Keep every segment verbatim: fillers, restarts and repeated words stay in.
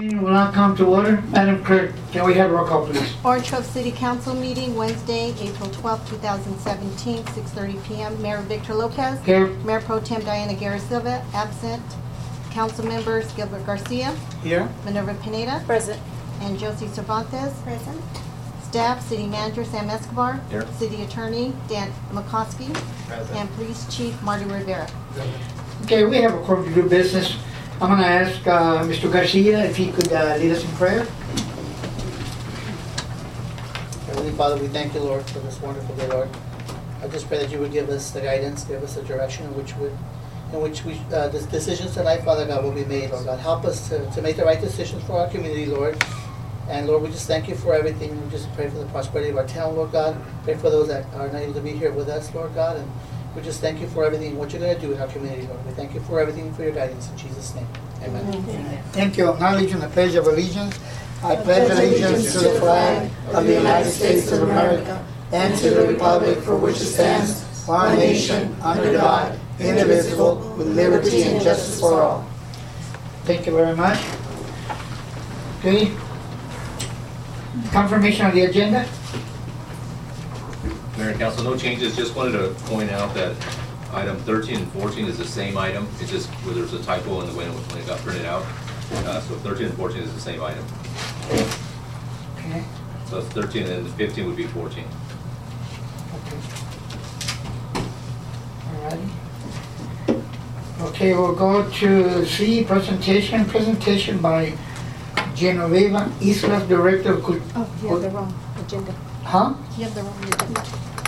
Meeting will now come to order. Madam Clerk, can we have roll call, please? Orange Grove City Council meeting Wednesday, April twelfth, two thousand seventeen, six thirty p m Mayor Victor Lopez. Here. Mayor Pro Tem Diana Guerra Silva, absent. Council members Gilbert Garcia. Here. Minerva Pineda. Present. And Josie Cervantes. Present. Staff, City Manager Sam Escobar. Here. City Attorney Dan McCoskey. Present. And Police Chief Marty Rivera. Okay, we have a quorum to do business. I'm going to ask uh, Mister Garcia if he could uh, lead us in prayer. Heavenly Father, we thank you, Lord, for this wonderful day, Lord. I just pray that you would give us the guidance, give us the direction in which would, in which we, uh, the decisions tonight, Father God, will be made, Lord God. Help us to, to make the right decisions for our community, Lord. And Lord, we just thank you for everything. We just pray for the prosperity of our town, Lord God. Pray for those that are not able to be here with us, Lord God. And we just thank you for everything, what you're going to do in our community, Lord. We thank you for everything, for your guidance. In Jesus' name, amen. Amen. Thank you. Acknowledging the pledge of allegiance. I pledge allegiance to the flag of the United States of America and to the republic for which it stands, one nation, under God, indivisible, with liberty and justice for all. Thank you very much. Okay. Confirmation of the agenda. Mayor and Council, no changes. Just wanted to point out that item thirteen and fourteen is the same item. It's just where there's a typo in the way when it got printed out. Uh, so thirteen and fourteen is the same item. Okay. So it's thirteen and then fifteen would be fourteen. Okay. Alrighty. Okay, we'll go to C, presentation. Presentation by Genoveva Islas, Director of Cult- Oh, you have the wrong agenda. Huh? You have the wrong agenda.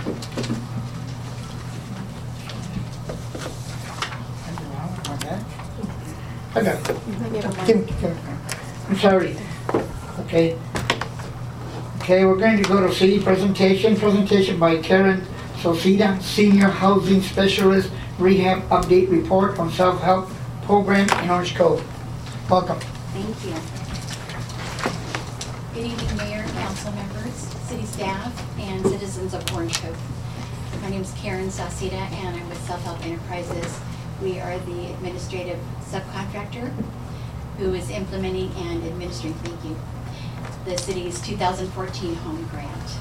I got it. Never mind. Kim, Kim, I'm sorry. Okay. Okay, we're going to go to C, presentation. Presentation by Karen Socida, Senior Housing Specialist, Rehab Update Report on Self-Help Program in Orange Cove. Welcome. Thank you. Good evening, Mayor, council members, city staff, and citizens of Orange Cove. My name is Karen Sauceda, and I'm with Self-Help Enterprises. We are the administrative subcontractor who is implementing and administering, thank you, the city's two thousand fourteen home grant.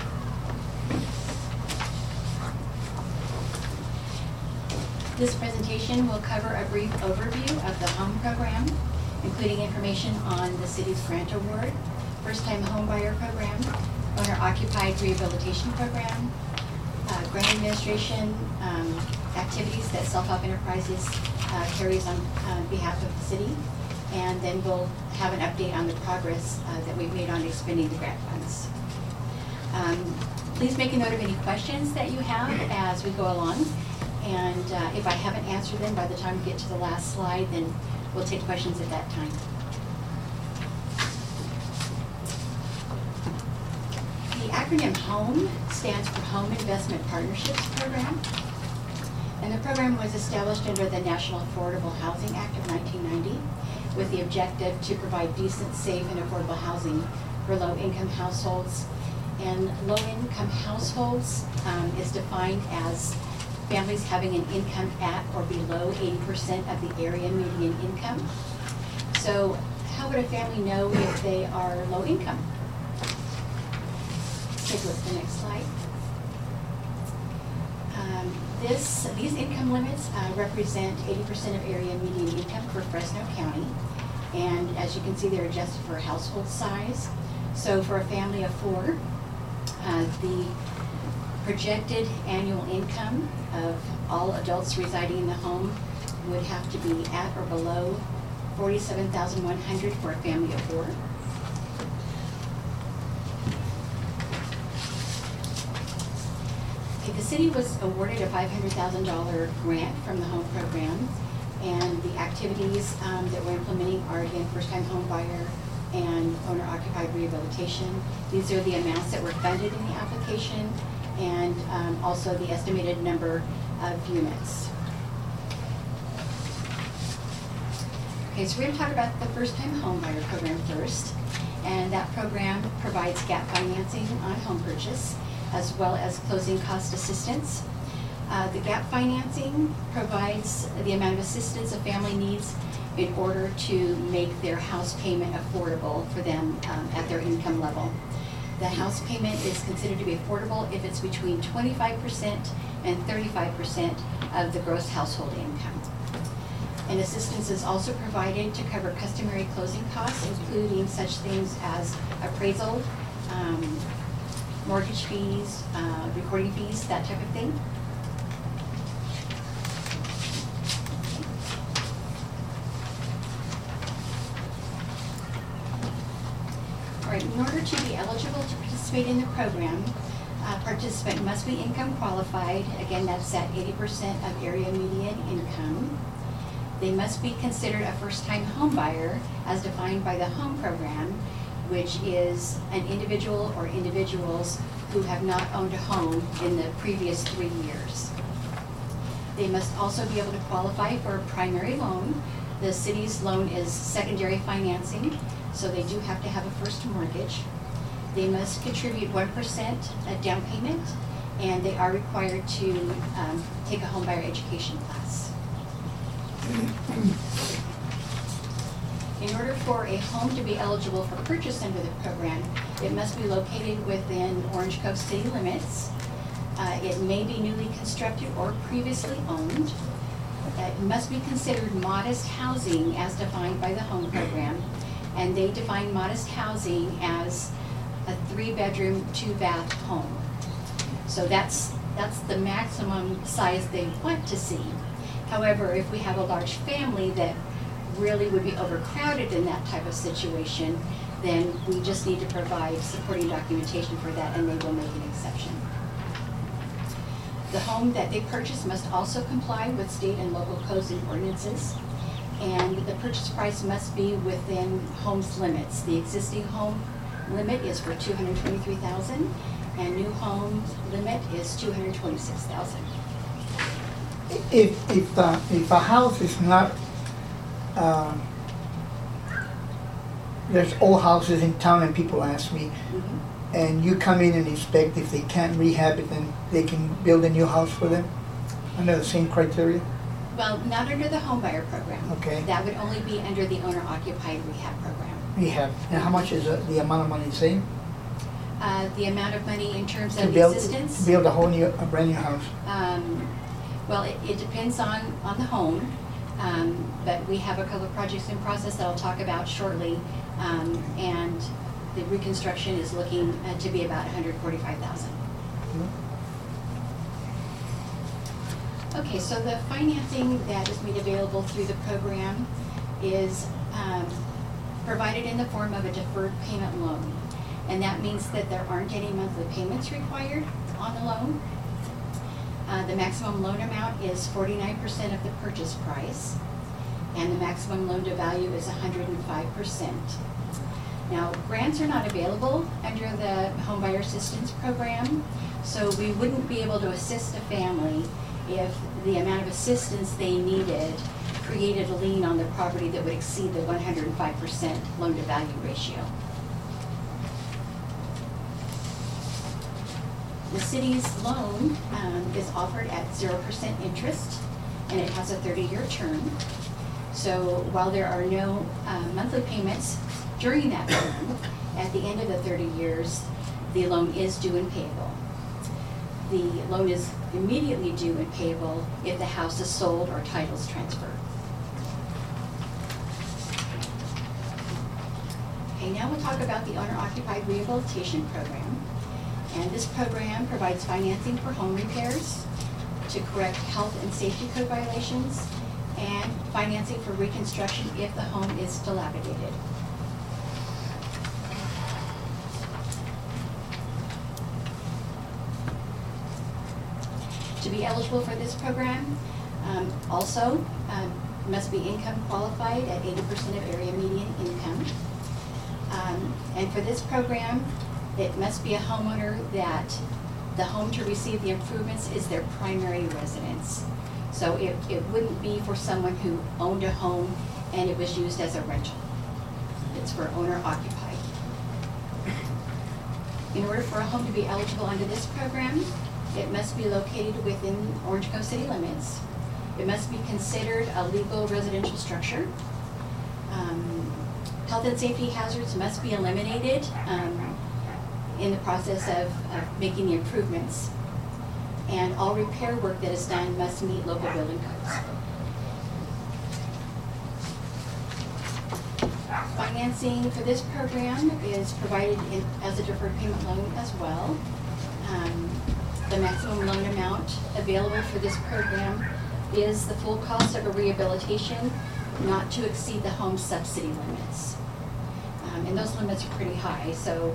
This presentation will cover a brief overview of the home program, including information on the city's grant award, first-time home buyer program, owner-occupied rehabilitation program, uh, grant administration um, activities that Self-Help Enterprises uh, carries on uh, behalf of the city, and then we'll have an update on the progress uh, that we've made on expending the grant funds. Um, please make a note of any questions that you have as we go along, and uh, if I haven't answered them by the time we get to the last slide, then we'll take questions at that time. The acronym HOME stands for Home Investment Partnerships Program. And the program was established under the National Affordable Housing Act of nineteen ninety with the objective to provide decent, safe, and affordable housing for low-income households. And low-income households um, is defined as families having an income at or below eighty percent of the area median income. So how would a family know if they are low income? Take a look at the next slide. Um, this, these income limits uh, represent eighty percent of area median income for Fresno County. And as you can see, they're adjusted for household size. So for a family of four, uh, the projected annual income of all adults residing in the home would have to be at or below forty-seven thousand one hundred dollars for a family of four. Okay, the city was awarded a five hundred thousand dollar grant from the home program, and the activities um, that we're implementing are, again, first-time home buyer and owner-occupied rehabilitation. These are the amounts that were funded in the application, and um, also the estimated number of units. Okay, so we're going to talk about the first-time home buyer program first, and that program provides gap financing on home purchase, as well as closing cost assistance. Uh, the gap financing provides the amount of assistance a family needs in order to make their house payment affordable for them um, at their income level. The house payment is considered to be affordable if it's between twenty-five percent and thirty-five percent of the gross household income. And assistance is also provided to cover customary closing costs, including such things as appraisal, um, mortgage fees, uh, recording fees, that type of thing. All right, in order to be eligible to participate in the program, a participant must be income qualified. Again, that's at eighty percent of area median income. They must be considered a first-time home buyer as defined by the home program, which is an individual or individuals who have not owned a home in the previous three years. They must also be able to qualify for a primary loan. The city's loan is secondary financing, so they do have to have a first mortgage. They must contribute one percent a down payment, and they are required to um, take a home buyer education class. In order for a home to be eligible for purchase under the program, it must be located within Orange Cove city limits. Uh, it may be newly constructed or previously owned. It must be considered modest housing as defined by the home program, and they define modest housing as a three-bedroom, two-bath home. So that's, that's the maximum size they want to see. However, if we have a large family that really would be overcrowded in that type of situation, then we just need to provide supporting documentation for that, and they will make an exception. The home that they purchase must also comply with state and local codes and ordinances, and the purchase price must be within home's limits. The existing home limit is for two hundred twenty-three thousand dollars, and new home limit is two hundred twenty-six thousand dollars. If, if, uh, if a house is not, um, there's old houses in town and people ask me, Mm-hmm. and you come in and inspect, if they can't rehab it, then they can build a new house for them under the same criteria? Well, not under the home buyer program. Okay. That would only be under the owner-occupied rehab program. Rehab. And how much is uh, the amount of money the same? Uh, the amount of money in terms To of build, assistance, to build a whole new, a brand new house? um, well, it, it depends on, on the home. Um, but we have a couple of projects in process that I'll talk about shortly. Um, and the reconstruction is looking uh, to be about one hundred forty-five thousand dollars. Okay, so the financing that is made available through the program is um, provided in the form of a deferred payment loan. And that means that there aren't any monthly payments required on the loan. Uh, the maximum loan amount is forty-nine percent of the purchase price, and the maximum loan to value is one hundred five percent. Now, grants are not available under the Home Buyer Assistance Program, so we wouldn't be able to assist a family if the amount of assistance they needed created a lien on the property that would exceed the one hundred five percent loan to value ratio. The city's loan um, is offered at zero percent interest, and it has a thirty-year term. So while there are no uh, monthly payments during that term, at the end of the thirty years, the loan is due and payable. The loan is immediately due and payable if the house is sold or titles transferred. Okay, now we'll talk about the owner-occupied rehabilitation program. And this program provides financing for home repairs, to correct health and safety code violations, and financing for reconstruction if the home is dilapidated. To be eligible for this program, um, also um, must be income qualified at eighty percent of area median income. Um, and for this program, it must be a homeowner that the home to receive the improvements is their primary residence. So it, it wouldn't be for someone who owned a home and it was used as a rental. It's for owner occupied. In order for a home to be eligible under this program, it must be located within Orange Cove city limits. It must be considered a legal residential structure. Health and safety hazards must be eliminated um, in the process of, of making the improvements. And all repair work that is done must meet local building codes. Financing for this program is provided in, as a deferred payment loan as well. Um, the maximum loan amount available for this program is the full cost of a rehabilitation, not to exceed the home subsidy limits. Um, and those limits are pretty high, so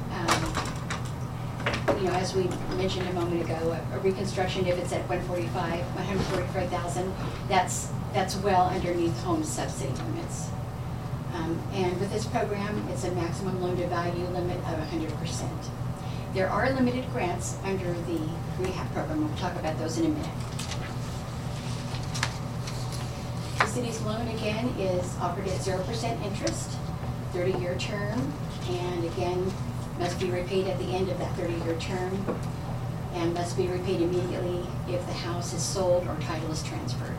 um, you know, as we mentioned a moment ago, a, a reconstruction, if it's at one forty-five, one hundred forty-five thousand, that's that's well underneath home subsidy limits. Um, and with this program, it's a maximum loan to value limit of one hundred percent. There are limited grants under the rehab program. We'll talk about those in a minute. The city's loan, again, is offered at zero percent interest, thirty-year term, and again, must be repaid at the end of that thirty-year term, and must be repaid immediately if the house is sold or title is transferred.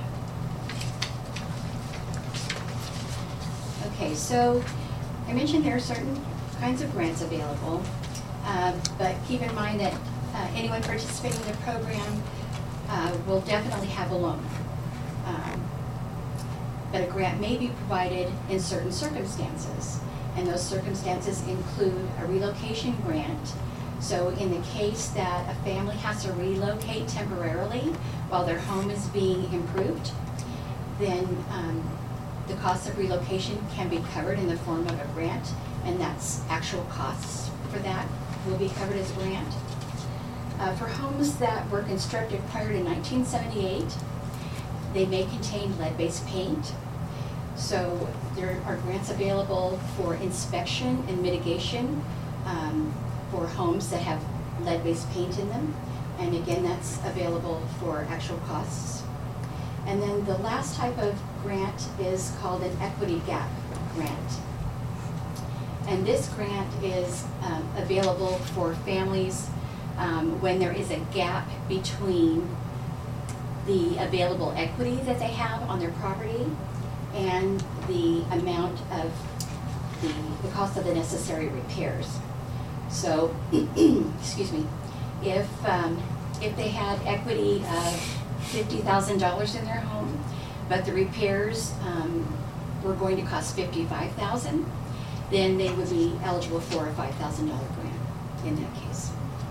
Okay, so I mentioned there are certain kinds of grants available, uh, but keep in mind that uh, anyone participating in the program uh, will definitely have a loan. Um, but a grant may be provided in certain circumstances, and those circumstances include a relocation grant. So in the case that a family has to relocate temporarily while their home is being improved, then um, the cost of relocation can be covered in the form of a grant, and that's actual costs for that will be covered as a grant. Uh, for homes that were constructed prior to nineteen seventy-eight, they may contain lead-based paint. So there are grants available for inspection and mitigation um, for homes that have lead-based paint in them. And again, that's available for actual costs. And then the last type of grant is called an equity gap grant. And this grant is um, available for families um, when there is a gap between the available equity that they have on their property and the amount of the, the cost of the necessary repairs. So, excuse me, if, um, if they had equity of fifty thousand dollars in their home, but the repairs um, were going to cost fifty-five thousand dollars, then they would be eligible for a five thousand dollar grant in that case.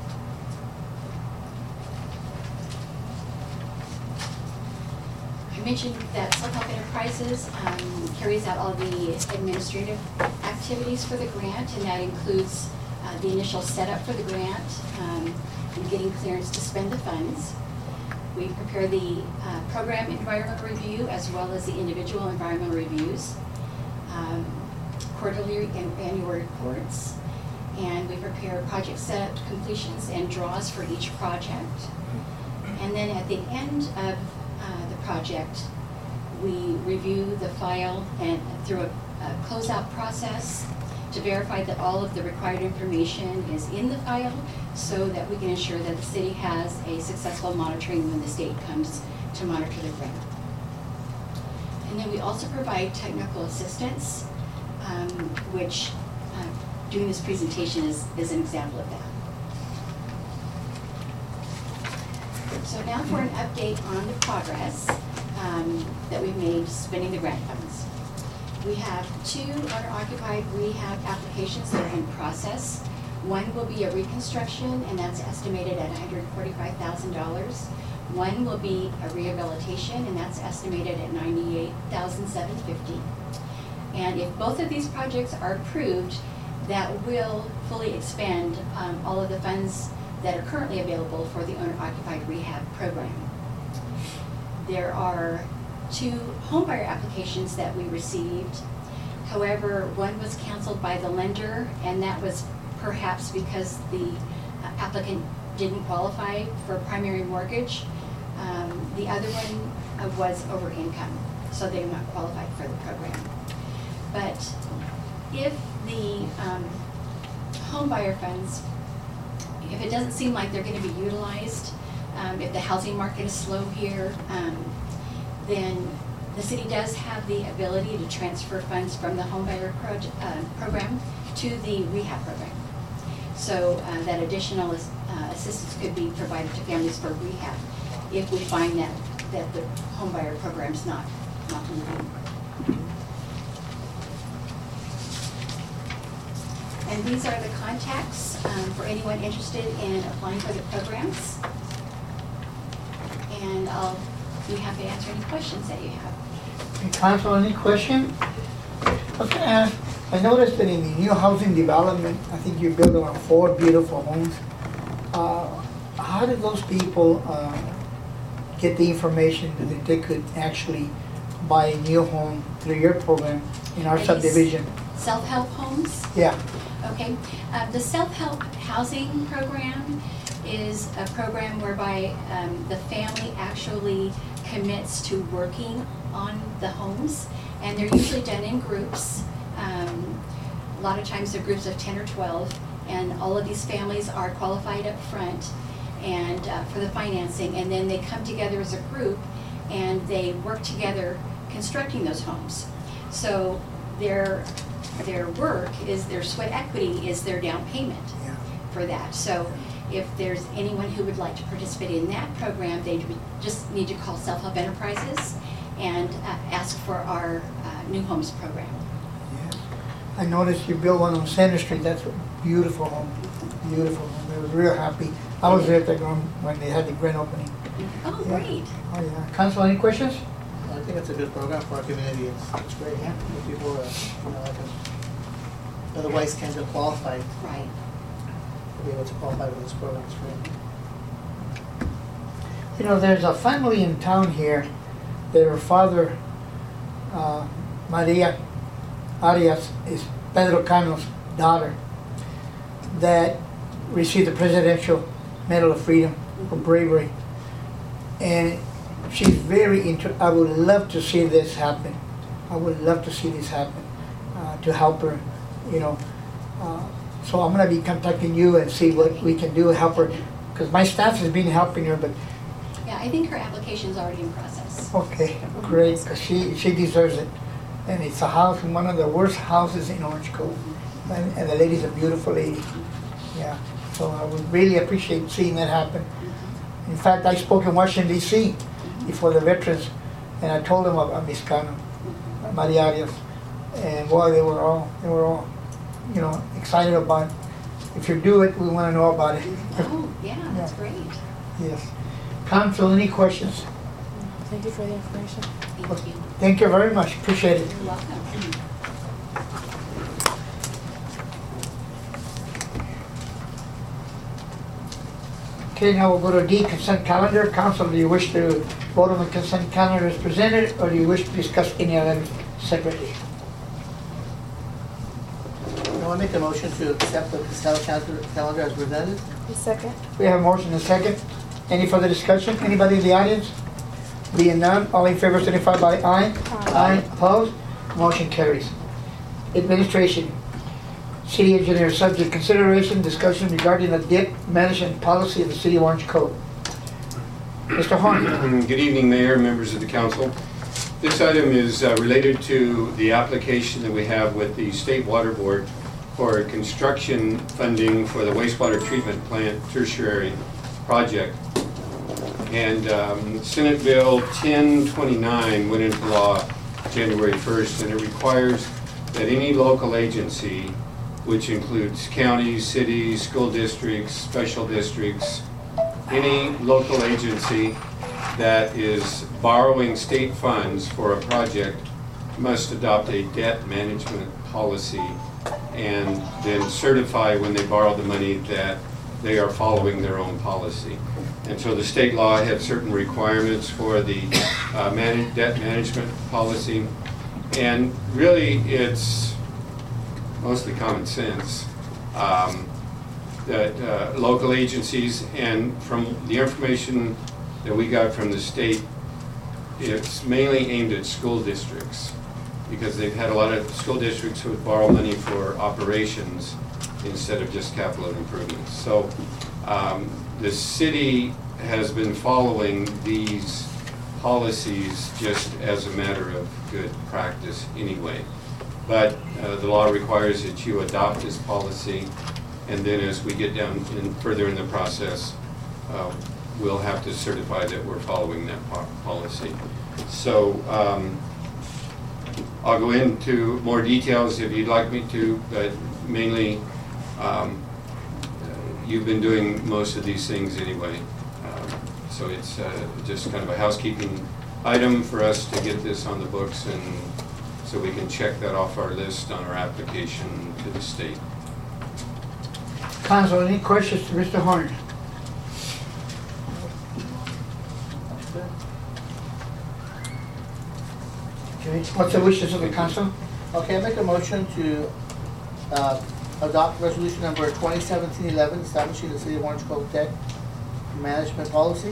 I mentioned that Self-Help Enterprises um, carries out all the administrative activities for the grant, and that includes uh, the initial setup for the grant um, and getting clearance to spend the funds. We prepare the uh, program environmental review as well as the individual environmental reviews, um, quarterly and annual reports, and we prepare project setup completions and draws for each project. And then at the end of uh, the project, we review the file and through a, a closeout process to verify that all of the required information is in the file so that we can ensure that the city has a successful monitoring when the state comes to monitor the grant. And then we also provide technical assistance, um, which uh, doing this presentation is, is an example of that. So now for an update on the progress um, that we've made spending the grant funds. We have two owner-occupied rehab applications that are in process. One will be a reconstruction, and that's estimated at one hundred forty-five thousand dollars. One will be a rehabilitation, and that's estimated at ninety-eight thousand seven hundred fifty dollars. And if both of these projects are approved, that will fully expend um, all of the funds that are currently available for the owner-occupied rehab program. There are two homebuyer applications that we received. However, one was canceled by the lender, and that was perhaps because the applicant didn't qualify for primary mortgage. Um, the other one uh, was over income, so they were not qualified for the program. But if the um, homebuyer funds, if it doesn't seem like they're going to be utilized, um, if the housing market is slow here, um, then the city does have the ability to transfer funds from the homebuyer proj- uh, program to the rehab program. So uh, that additional uh, assistance could be provided to families for rehab if we find that, that the homebuyer program's not, not moving. And these are the contacts um, for anyone interested in applying for the programs. And I'll be happy to answer any questions that you have. Council, any question? Okay, uh, I noticed that in the new housing development, I think you built around four beautiful homes. Uh, how did those people uh, get the information that they could actually buy a new home through your program in our Are these subdivision? Self-help homes? Yeah. Okay. Uh, the self-help housing program is a program whereby um, the family actually commits to working on the homes, and they're usually done in groups. Um, a lot of times they're groups of ten or twelve, and all of these families are qualified up front and uh, for the financing, and then they come together as a group and they work together constructing those homes. So their their work is their sweat equity is their down payment Yeah. for that. So if there's anyone who would like to participate in that program, they would just need to call Self-Help Enterprises and uh, ask for our uh, New Homes program. Yes. I noticed you built one on Center Street. That's a beautiful home. Beautiful home. I was real happy. I was there at the grand, when they had the grand opening. Oh, Yeah. great. Oh, yeah. Council, any questions? I think it's a good program for our community. It's, it's great. Yeah. The people, uh, you know, like, uh, otherwise can't get qualified Right. to be able to qualify for this program. It's great. You know, there's a family in town here that her father, uh, Maria Arias, is Pedro Cano's daughter, that received the Presidential Medal of Freedom for bravery. And she's very inter- I would love to see this happen. I would love to see this happen, uh, to help her, you know. Uh, so I'm gonna be contacting you and see what we can do to help her, because my staff has been helping her, but Yeah, I think her application's already in process. okay, great, because she, she deserves it. And it's a house in one of the worst houses in Orange Cove. And, and the lady's a beautiful lady. Yeah, so I would really appreciate seeing that happen. In fact, I spoke in Washington D C before the veterans, and I told them about Miss Cano, Maria Arias. And boy, they were all, they were all, you know, excited about it. If you do it, we want to know about it. Oh, yeah, that's Yeah. great. Yes. Council, any questions? Thank you for the information. Thank you. Thank you very much, appreciate it. You're welcome. Okay, now we'll go to D, consent calendar. Council, do you wish to vote on the consent calendar as presented, or do you wish to discuss any of them separately? I want to make a motion to accept the consent calendar calendar as presented. The second? We have a motion and a second. Any further discussion? Anybody in the audience? Being none, all in favor signify by aye. Aye. Opposed? Motion carries. Administration. City engineer, subject consideration, discussion regarding the debt management policy of the City of Orange Code. Mister Horn. Good evening, Mayor, members of the council. This item is uh, related to the application that we have with the State Water Board for construction funding for the wastewater treatment plant tertiary project. And um, Senate Bill ten twenty-nine went into law January first, and it requires that any local agency, which includes counties, cities, school districts, special districts, any local agency that is borrowing state funds for a project must adopt a debt management policy and then certify when they borrow the money that they are following their own policy. And so the state law had certain requirements for the uh, man- debt management policy. And really, it's mostly common sense um, that uh, local agencies, and from the information that we got from the state, it's mainly aimed at school districts, because they've had a lot of school districts who would borrow money for operations instead of just capital improvements. So um, the city has been following these policies just as a matter of good practice anyway. But uh, the law requires that you adopt this policy, and then as we get down in, further in the process, uh, we'll have to certify that we're following that po policy. So um, I'll go into more details if you'd like me to, but mainly um, you've been doing most of these things anyway. Um, so it's uh, just kind of a housekeeping item for us to get this on the books, and so we can check that off our list on our application to the state. Council, any questions to Mister Horn? Okay, what's the wishes of the council? Okay, I make a motion to uh, adopt resolution number twenty seventeen eleven, establishing the City of Orange Grove debt management policy.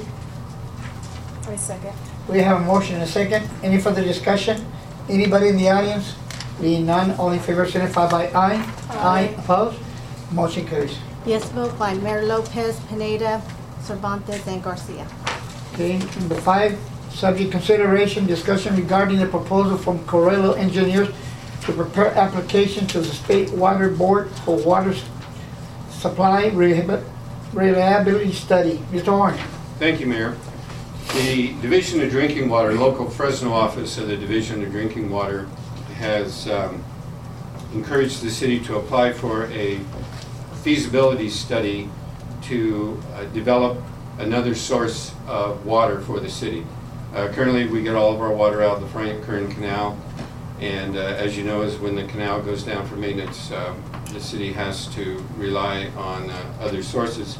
I second. We have a motion and a second. Any further discussion? Anybody in the audience? Being none, all in favor signify by aye. Aye. Opposed? Motion carries. Yes vote by Mayor Lopez, Pineda, Cervantes, and Garcia. Okay, number five, subject consideration, discussion regarding the proposal from Corello Engineers to prepare application to the State Water Board for water s- supply rehabi- reliability study. Mister Horn. Thank you, Mayor. The Division of Drinking Water, local Fresno office of the Division of Drinking Water, has um, encouraged the city to apply for a feasibility study to uh, develop another source of water for the city. Uh, currently, we get all of our water out of the Frank Kern Canal, and uh, as you know, is when the canal goes down for maintenance, um, the city has to rely on uh, other sources.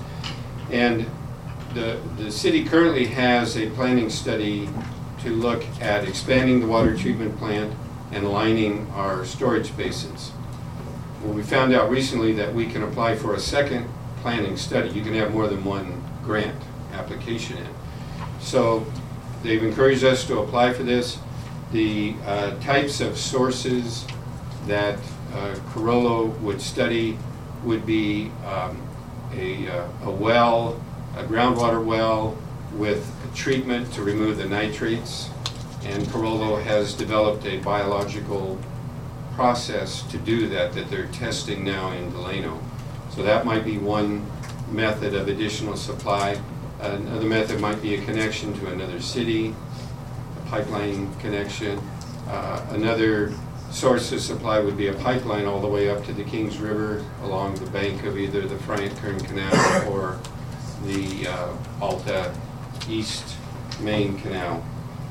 And the, the city currently has a planning study to look at expanding the water treatment plant and lining our storage basins. Well, we found out recently that we can apply for a second planning study. You can have more than one grant application in. So they've encouraged us to apply for this. The uh, types of sources that uh, Corello would study would be um, a, uh, a well, a groundwater well with a treatment to remove the nitrates. And Corello has developed a biological process to do that that they're testing now in Delano. So that might be one method of additional supply. Another method might be a connection to another city, a pipeline connection. Uh, another source of supply would be a pipeline all the way up to the Kings River along the bank of either the Frank Kern Canal or the uh, Alta East Main Canal.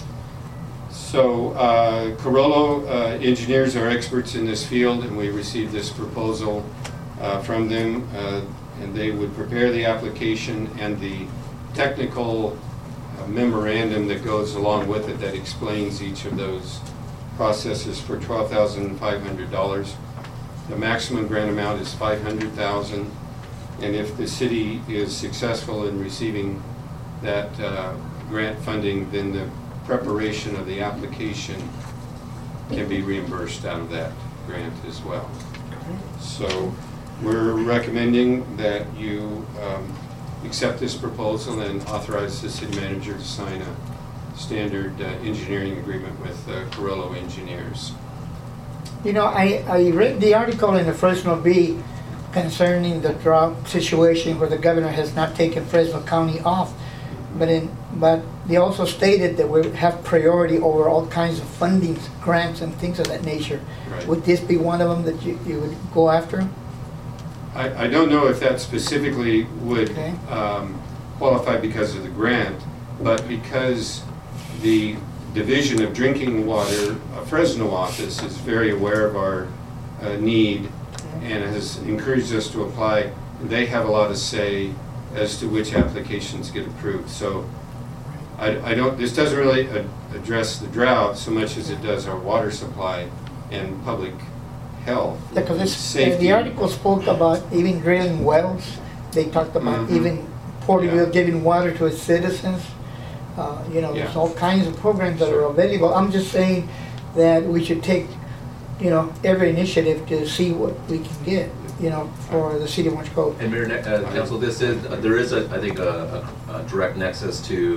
So uh, Corello uh, engineers are experts in this field, and we received this proposal uh, from them, uh, and they would prepare the application and the technical uh, memorandum that goes along with it that explains each of those processes for twelve thousand five hundred dollars. The maximum grant amount is five hundred thousand dollars, and if the city is successful in receiving that uh, grant funding, then the preparation of the application can be reimbursed out of that grant as well. So we're recommending that you um, accept this proposal and authorize the city manager to sign a standard uh, engineering agreement with uh, Corello Engineers. You know, I, I read the article in the Fresno Bee concerning the drought situation where the governor has not taken Fresno County off, but in but they also stated that we have priority over all kinds of fundings, grants, and things of that nature. Right. Would this be one of them that you, you would go after? I, I don't know if that specifically would Okay. um, qualify because of the grant, but because the Division of Drinking Water uh, Fresno office is very aware of our uh, need and has encouraged us to apply. They have a lot of say as to which applications get approved. So I, I don't, this doesn't really ad address the drought so much as it does our water supply and public health. Yeah, because Safety. the article spoke about even drilling wells. They talked about Mhm. even Porterville Yeah. giving water to its citizens. Uh, you know, there's Yeah. all kinds of programs that Sure. are available. I'm just saying that we should take, you know, every initiative to see what we can get, you know, for the city of Orange Grove. And Mayor, uh, Council, this is, uh, there is, a, I think, a, a, a direct nexus to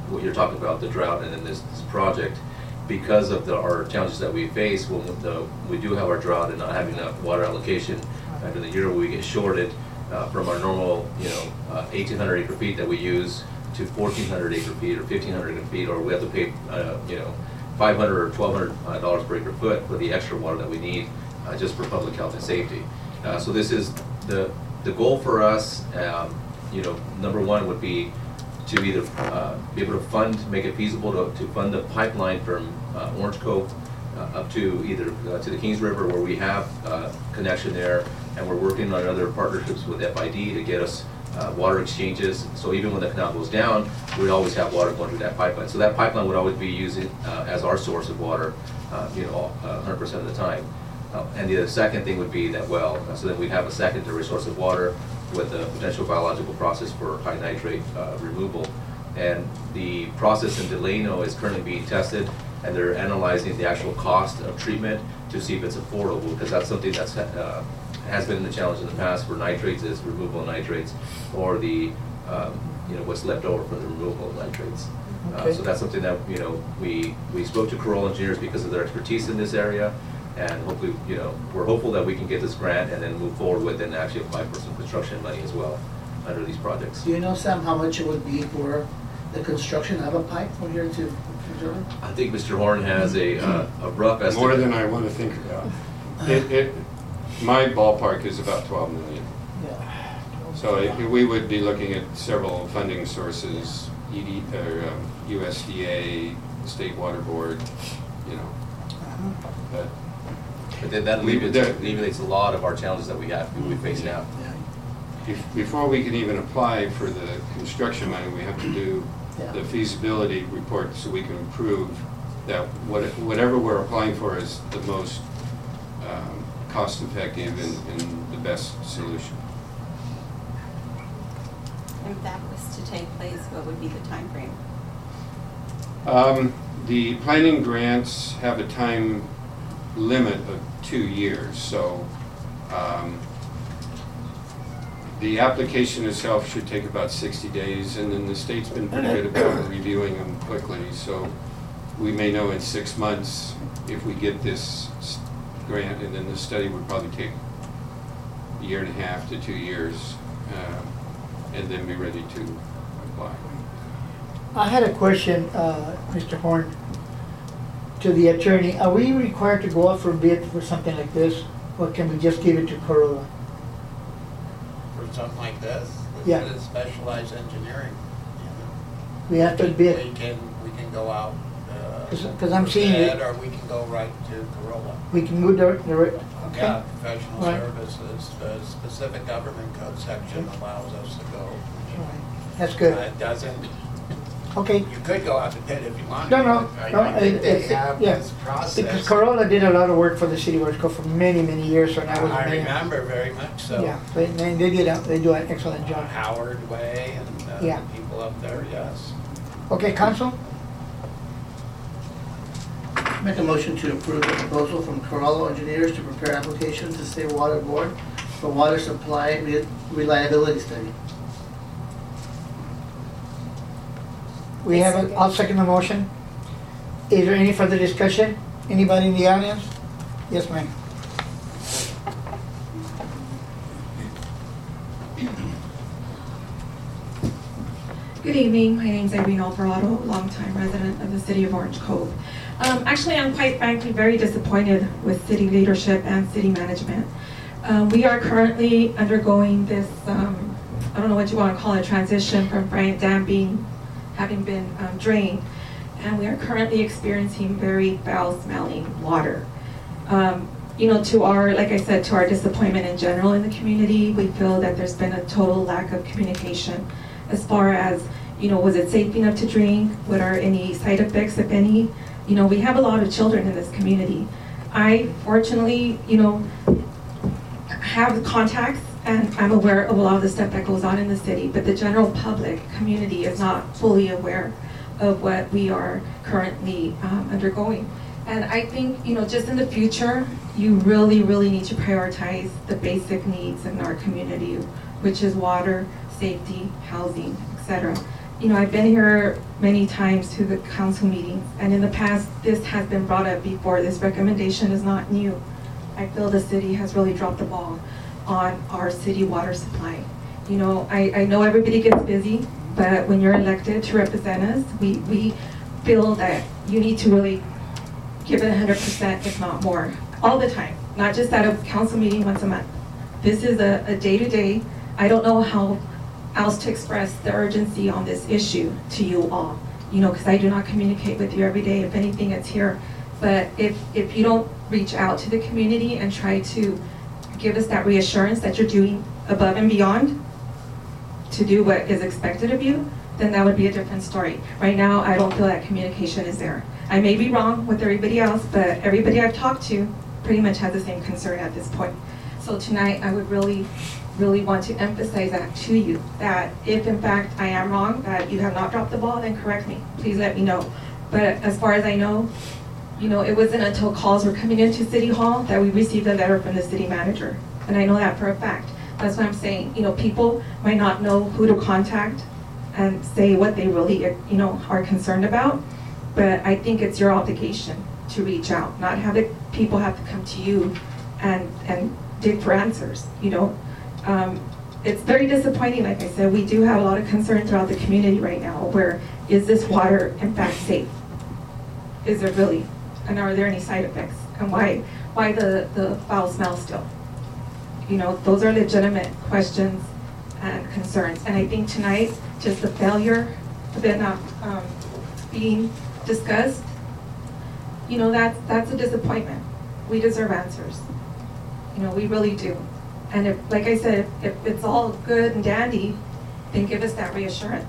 what you're talking about, the drought, and then this, this project, because of the, our challenges that we face when the, we do have our drought and not having enough water allocation after the year where we get shorted uh, from our normal, you know, uh, eighteen hundred acre feet that we use to fourteen hundred acre feet or fifteen hundred acre feet, or we have to pay, uh, you know, five hundred or twelve hundred dollars per acre foot for the extra water that we need uh, just for public health and safety. Uh, so this is the the goal for us. Um, you know, number one would be to either uh, be able to fund, make it feasible to, to fund the pipeline from uh, Orange Cove uh, up to either uh, to the Kings River, where we have uh, connection there, and we're working on other partnerships with F I D to get us uh, water exchanges. So even when the canal goes down, we always have water going through that pipeline. So that pipeline would always be using uh, as our source of water, uh, you know, one hundred percent of the time. Uh, and the second thing would be that well, so that we'd have a secondary source of water with a potential biological process for high nitrate uh, removal. And the process in Delano is currently being tested, and they're analyzing the actual cost of treatment to see if it's affordable, because that's something that's uh, has been the challenge in the past for nitrates, is removal of nitrates, or the um, you know, what's left over from the removal of nitrates. Okay. Uh, so that's something that, you know, we we spoke to Corolla Engineers because of their expertise in this area. And hopefully, you know, we're hopeful that we can get this grant and then move forward with and actually apply for some construction money as well under these projects. Do you know, Sam, how much it would be for the construction of a pipe from here to Missouri? I think Mister Horn has a, uh, a rough estimate. More than I want to think about. It, it, my ballpark is about twelve million. Yeah. So it, we would be looking at several funding sources, E D, or um, U S D A, State Water Board, you know. But But then that We- alleviates, that- alleviates a lot of our challenges that we have, we face now. Yeah. bef- before we can even apply for the construction money, we have to do Yeah. the feasibility report so we can prove that what, whatever we're applying for is the most um, cost-effective and, and the best solution. If that was to take place, what would be the time frame? Um, the planning grants have a time limit of two years, so um, the application itself should take about sixty days, and then the state's been pretty good about reviewing them quickly, so we may know in six months if we get this s- grant, and then the study would probably take a year and a half to two years, uh, and then be ready to apply. I had a question, uh, Mister Horn, to the attorney. Are we required to go out for bid for something like this, or can we just give it to Corolla? For something like this, Yeah. this is specialized engineering. you know. We have to bid? We can, we can go out, uh. 'Cause- 'cause I'm for seeing it- bid, Or we can go right to Corolla. We can move the, the, okay? Yeah, professional Right. services, the specific government code section allows us to go. Right. That's Uh, good. It doesn't, Okay. you could go out to bid if you wanted. No, no, but no, I, I think it- they it- have yeah. this process. Because Corolla did a lot of work for the city of Orange Cove for many, many years, so now was I mayor. remember very much so. Yeah, they, they they did, a- they do an excellent job. Howard Way and uh, Yeah. the people up there, yes. Okay, council? Make a motion to approve the proposal from Corolla Engineers to prepare application to State Water Board for water supply re- reliability study. We have, a- I'll second the motion. Is there any further discussion? Anybody in the audience? Yes, ma'am. Good evening, my name is Irene Alvarado, longtime resident of the city of Orange Cove. Um, actually, I'm quite frankly very disappointed with city leadership and city management. Uh, we are currently undergoing this, um, I don't know what you want to call it, transition from Bryant Dam being, having been um, drained, and we are currently experiencing very foul-smelling water. Um, you know, to our, like I said, to our disappointment in general in the community, we feel that there's been a total lack of communication as far as, you know, was it safe enough to drink? What are any side effects, if any? You know, we have a lot of children in this community. I fortunately, you know, have contacts and I'm aware of a lot of the stuff that goes on in the city, but the general public community is not fully aware of what we are currently um, undergoing. And I think, you know, just in the future, you really, really need to prioritize the basic needs in our community, which is water, safety, housing, et cetera. you know, I've been here many times to the council meetings, and in the past, this has been brought up before. This recommendation is not new. I feel the city has really dropped the ball on our city water supply. You know, I, I know everybody gets busy, but when you're elected to represent us, we, we feel that you need to really give it one hundred percent, if not more, all the time, not just at a council meeting once a month. This is a, a day-to-day. I don't know how else to express the urgency on this issue to you all, you know, because I do not communicate with you every day. If anything, it's here. But if, if you don't reach out to the community and try to give us that reassurance that you're doing above and beyond to do what is expected of you, then that would be a different story. Right now, I don't feel that communication is there. I may be wrong with everybody else, but everybody I've talked to pretty much has the same concern at this point. So tonight, I would really, really want to emphasize that to you, that if in fact I am wrong, that you have not dropped the ball, then correct me. Please let me know. But as far as I know, you know, it wasn't until calls were coming into City Hall that we received a letter from the city manager. And I know that for a fact. That's what I'm saying. You know, people might not know who to contact and say what they really, you know, are concerned about. But I think it's your obligation to reach out, not have it, people have to come to you and, and dig for answers, you know. Um, it's very disappointing, like I said. We do have a lot of concern throughout the community right now where, is this water in fact safe? Is it really? And are there any side effects? And why, why the, the foul smell still? You know, those are legitimate questions and concerns. And I think tonight, just the failure of it not um, being discussed, you know, that's, that's a disappointment. We deserve answers. You know, we really do. And if, like I said, if, if it's all good and dandy, then give us that reassurance.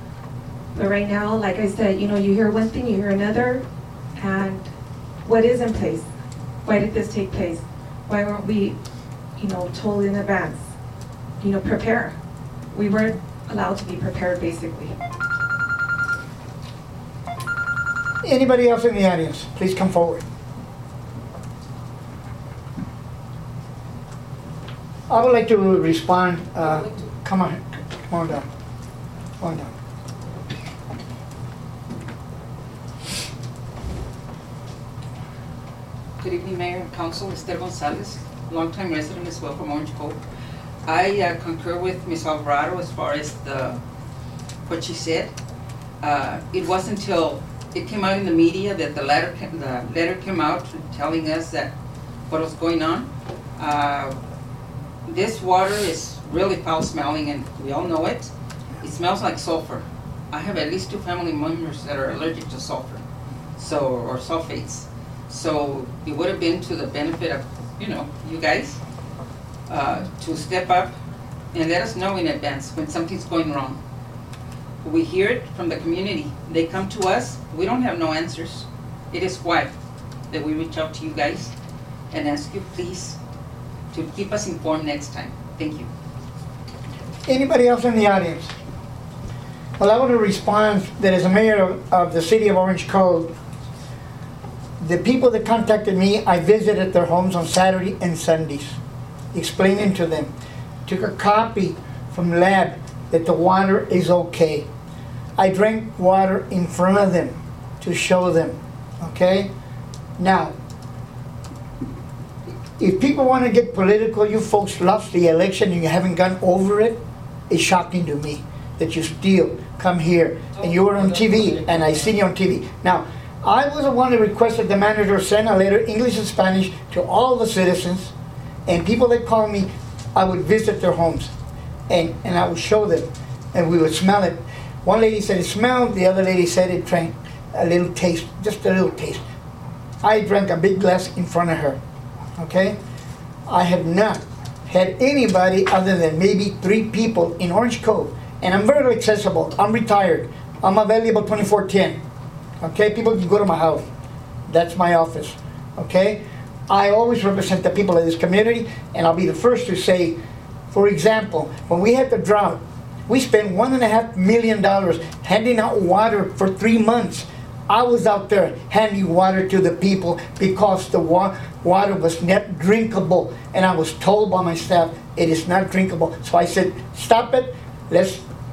But right now, like I said, you know, you hear one thing, you hear another, and what is in place? Why did this take place? Why weren't we, you know, told in advance? You know, prepare. We weren't allowed to be prepared, basically. Anybody else in the audience, please come forward. I would like to respond. Uh, come on, come on down. Come on down. Good evening, Mayor and Council. Esther Gonzalez, longtime resident as well from Orange Cove. I uh, concur with Miz Alvarado as far as the what she said. Uh, it wasn't until it came out in the media that the letter came, the letter came out telling us that what was going on. Uh, this water is really foul smelling, and we all know it. It smells like sulfur. I have at least two family members that are allergic to sulfur, so or sulfates. So it would have been to the benefit of, you know, you guys uh, to step up and let us know in advance when something's going wrong. We hear it from the community. They come to us. We don't have no answers. It is why that we reach out to you guys and ask you, please, to keep us informed next time. Thank you. Anybody else in the audience? Well, I want to respond that as a mayor of, of the city of Orange Cove, the people that contacted me, I visited their homes on Saturday and Sundays, explaining to them. Took a copy from lab that the water is okay. I drank water in front of them to show them, okay? Now, if people want to get political, you folks lost the election and you haven't gone over it, it's shocking to me that you still come here and you were on T V and I see you on T V. Now, I was the one that requested the manager send a letter, English and Spanish, to all the citizens, and people that call me, I would visit their homes, and, and I would show them, and we would smell it. One lady said it smelled, the other lady said it drank a little taste, just a little taste. I drank a big glass in front of her, okay? I have not had anybody other than maybe three people in Orange Cove, and I'm very accessible, I'm retired, I'm available twenty-four ten. Okay, people can go to my house. That's my office, okay? I always represent the people of this community, and I'll be the first to say, for example, when we had the drought, we spent one and a half million dollars handing out water for three months. I was out there handing water to the people because the wa water was not drinkable, and I was told by my staff, it is not drinkable. So I said, stop it, let's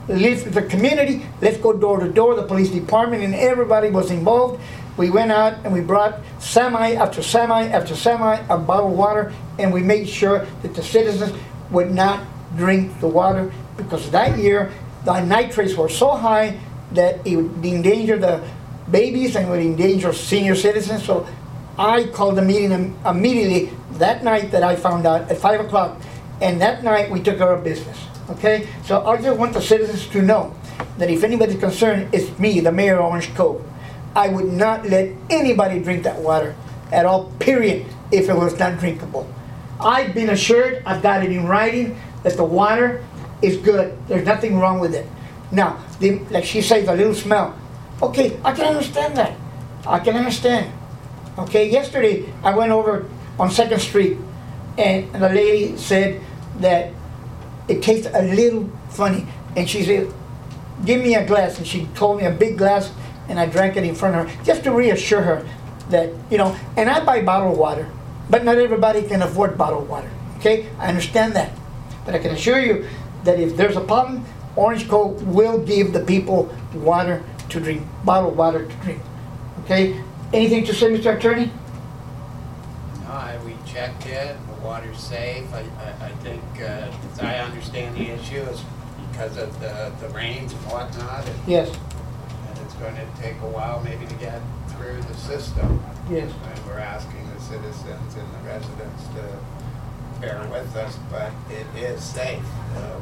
lift the community, let's go door to door, the police department and everybody was involved. We went out and we brought semi after semi after semi of bottled water, and we made sure that the citizens would not drink the water, because that year the nitrates were so high that it would endanger the babies and would endanger senior citizens. So I called the meeting im- immediately that night that I found out at five o'clock, and that night we took care of business. Okay, so I just want the citizens to know that if anybody's concerned, it's me, the mayor of Orange Cove. I would not let anybody drink that water at all, period, if it was not drinkable. I've been assured, I've got it in writing, that the water is good. There's nothing wrong with it. Now, the, like she says, a little smell. Okay, I can understand that. I can understand. Okay, yesterday I went over on Second Street, and the lady said that it tastes a little funny. And she said, give me a glass. And she told me a big glass, and I drank it in front of her, just to reassure her that, you know, and I buy bottled water, but not everybody can afford bottled water. Okay, I understand that. But I can assure you that if there's a problem, Orange Cove will give the people water to drink, bottled water to drink. Okay, anything to say, Mister Attorney? No, I, we checked it, the water's safe. I, I, I think, uh, as I understand the issue, is because of the, the rains and whatnot. And, Yes. and it's going to take a while maybe to get through the system. Yes. And we're asking the citizens and the residents to bear with us, but it is safe. Um,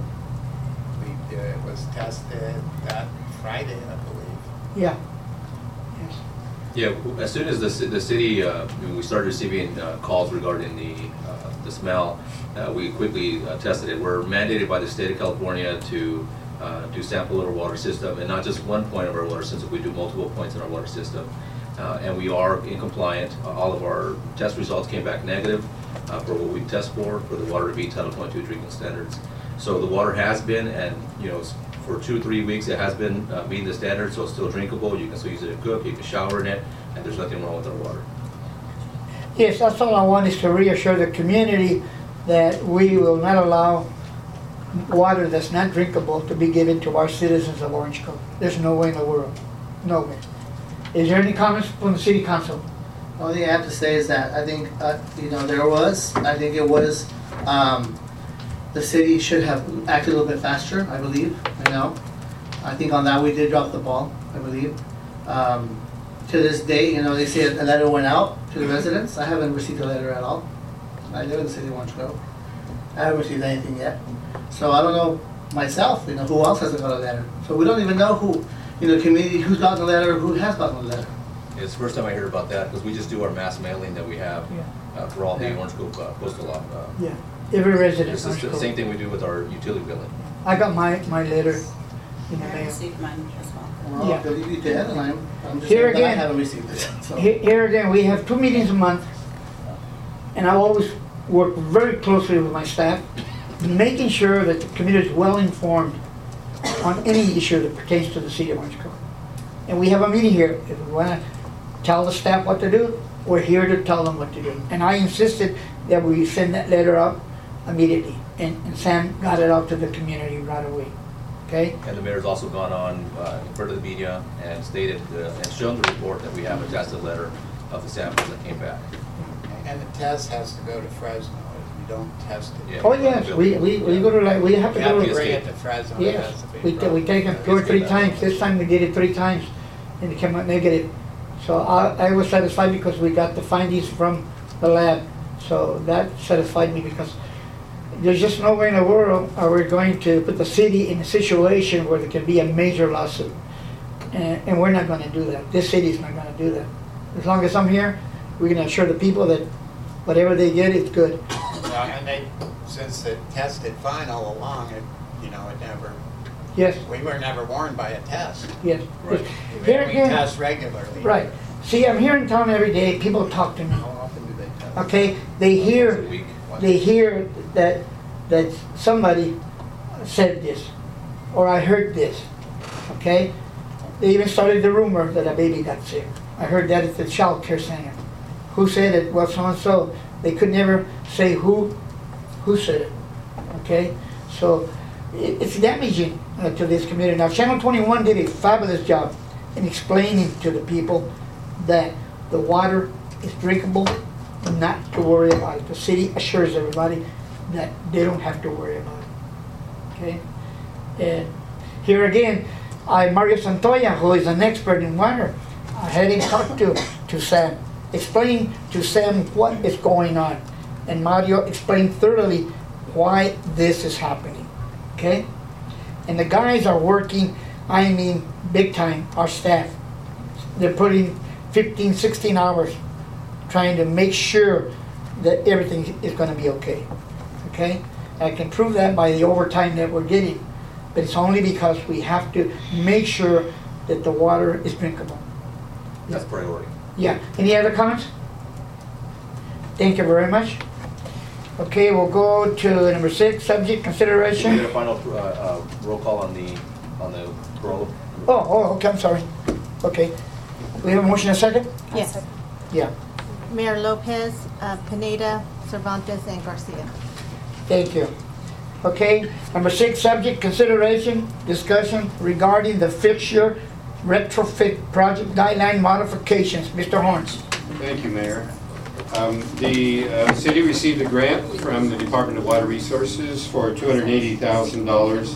we, uh, it was tested that Friday, I believe. Yeah. Yes. Yeah, w- as soon as the, ci- the city, uh, when we started receiving uh, calls regarding the, uh, the smell, uh, we quickly uh, tested it. We're mandated by the state of California to uh, do sample our water system, and not just one point of our water system, we do multiple points in our water system. Uh, and we are in compliant. Uh, all of our test results came back negative uh, for what we test for, for the water to be Title twenty-two drinking standards. So the water has been, and you know, for two, three weeks, it has been uh, meeting the standards, so it's still drinkable. You can still use it to cook, you can shower in it, and there's nothing wrong with our water. Yes, that's all I want, is to reassure the community that we will not allow water that's not drinkable to be given to our citizens of Orange Cove. There's no way in the world. No way. Is there any comments from the city council? The only thing I have to say is that I think, uh, you know, there was, I think it was, um, the city should have acted a little bit faster, I believe, you know. I think on that we did drop the ball, I believe. Um, to this day, you know, they say a letter went out to the residents. I haven't received a letter at all. I live in the city of Orange Grove. I haven't received anything yet. So I don't know myself, you know, who else hasn't got a letter. So we don't even know who, you know, community, who's gotten a letter, who has gotten a letter. It's the first time I heard about that, because we just do our mass mailing that we have Yeah. uh, for all the Yeah. Orange Grove uh, postal lot. Uh, Yeah, every resident. It's of just Orange the same Cove. thing we do with our utility billing. I got my, my letter in the I mail. received mine as well. Well, Yeah. I believe you did, and I'm, I'm just Here saying that I again. haven't received it, so. Here here again, we have two meetings a month, and I always work very closely with my staff, making sure that the community is well informed on any issue that pertains to the city of Orange Cove. And we have a meeting here. If we want to tell the staff what to do, we're here to tell them what to do. And I insisted that we send that letter out immediately, and, and Sam got it out to the community right away. Okay? And the mayor's also gone on uh, in front of the media and stated uh, and shown the report that we have attached a letter of the samples that came back. And the test has to go to Fresno. If you don't test it. Yeah. Oh, yes, we, we, we go to like, we have to You go have to. to bring it to Fresno. It Yes, has to be we, ta- brought- we take them two or three times. This time we did it three times, and it came out negative. So I, I was satisfied because we got the findings from the lab. So that satisfied me, because there's just no way in the world are we going to put the city in a situation where there can be a major lawsuit. And, and we're not gonna do that. This city's not gonna do that. As long as I'm here, we're gonna assure the people that whatever they get is good. Well, and they, since it tested fine all along, it, you know, it never, Yes, we were never warned by a test. yes. Right. We Here we again- test regularly. Right. See, I'm here in town every day, people talk to me, How often do they test? okay? They Once hear, a week. they hear that, that somebody said this, or I heard this, okay? They even started the rumor that a baby got sick. I heard that at the child care center. Who said it? Well, so-and-so. They could never say who, who said it, okay? So, it- it's damaging uh, to this community. Now, Channel twenty-one did a fabulous job in explaining to the people that the water is drinkable, not to worry about it. The city assures everybody that they don't have to worry about it. Okay? And here again, I, Mario Santoya, who is an expert in water, I had him talk to, to Sam, explain to Sam what is going on. And Mario explained thoroughly why this is happening. Okay? And the guys are working, I mean, big time, our staff. They're putting fifteen, sixteen hours trying to make sure that everything is going to be okay. Okay? I can prove that by the overtime that we're getting. But it's only because we have to make sure that the water is drinkable. That's priority. Yeah. Any other comments? Thank you very much. Okay, we'll go to number six, subject Can we consideration. get a final uh, uh, roll call on the, on the Corolla? Oh, oh, okay, I'm sorry. Okay. We have a motion, a second? Yes. Yeah. Mayor Lopez, uh, Pineda, Cervantes, and Garcia. Thank you. Okay, number six, subject consideration, discussion regarding the fixture retrofit project guideline modifications. Mister Horns. Thank you, Mayor. Um, The uh, city received a grant from the Department of Water Resources for two hundred eighty thousand dollars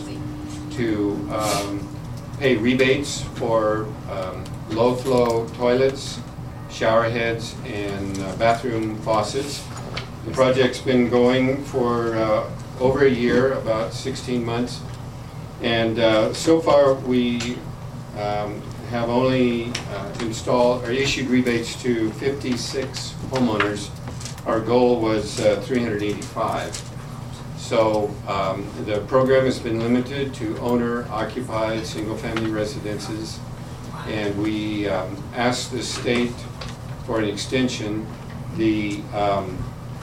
to um, pay rebates for um, low-flow toilets, shower heads, and uh, bathroom faucets. The project's been going for uh, over a year, about sixteen months. And uh, so far, we um, have only uh, installed or issued rebates to fifty-six homeowners. Our goal was uh, three hundred eighty-five. So um, the program has been limited to owner-occupied single-family residences. And we um, asked the state for an extension. The, um,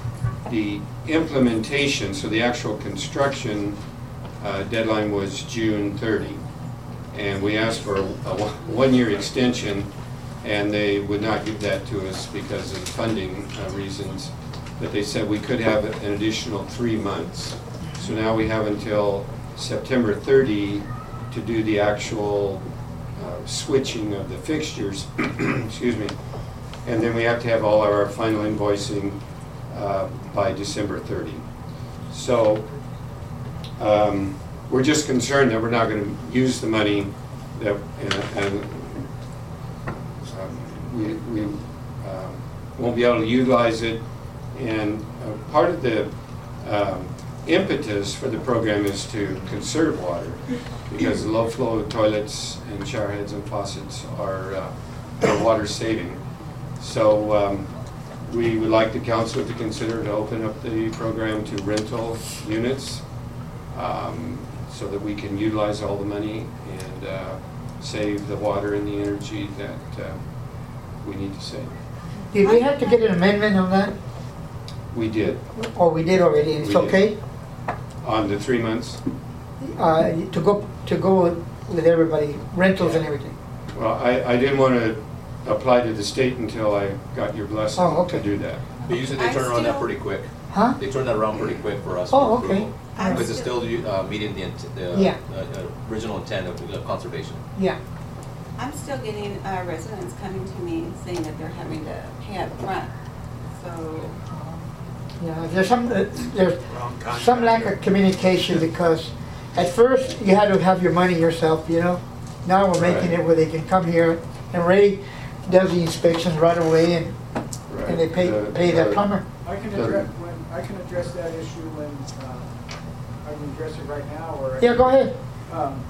the implementation, so the actual construction uh, deadline was June thirtieth. And we asked for a one-year extension, and they would not give that to us because of funding uh, reasons. But they said we could have an additional three months. So now we have until September thirtieth to do the actual uh, switching of the fixtures, excuse me. And then we have to have all our final invoicing uh, by December thirtieth. So um, we're just concerned that we're not going to use the money that, and, and um, we, we um, won't be able to utilize it. And uh, part of the um, impetus for the program is to conserve water, because the low-flow toilets and shower heads and faucets are, uh, are water saving. So um, we would like the council to consider to open up the program to rental units, um, so that we can utilize all the money and uh, save the water and the energy that uh, we need to save. Did we have to get an amendment on that? We did. Or we did already, and it's We did. okay? On the three months? Uh, to go, to go with, with everybody, rentals and everything? Well, I, I didn't want to apply to the state until I got your blessing Oh, okay. to do that. But usually they I turn around that still- pretty quick. Huh? They turn that around pretty quick for us. Oh, for okay. approval. I'm Because it's still- still uh, meeting the, int- the Yeah. uh, uh, original intent of uh, conservation. Yeah. I'm still getting uh, residents coming to me saying that they're having to pay up front. So, Yeah, there's some, uh, there's Wrong contract. some lack of communication, because at first you had to have your money yourself, you know? Now we're making Right. it where they can come here, and Ray does the inspections right away, and, Right. and they pay, The- pay the the- plumber. I can The- address, when, I can address that issue when, uh, I can address it right now, or. Yeah, go ahead. Um,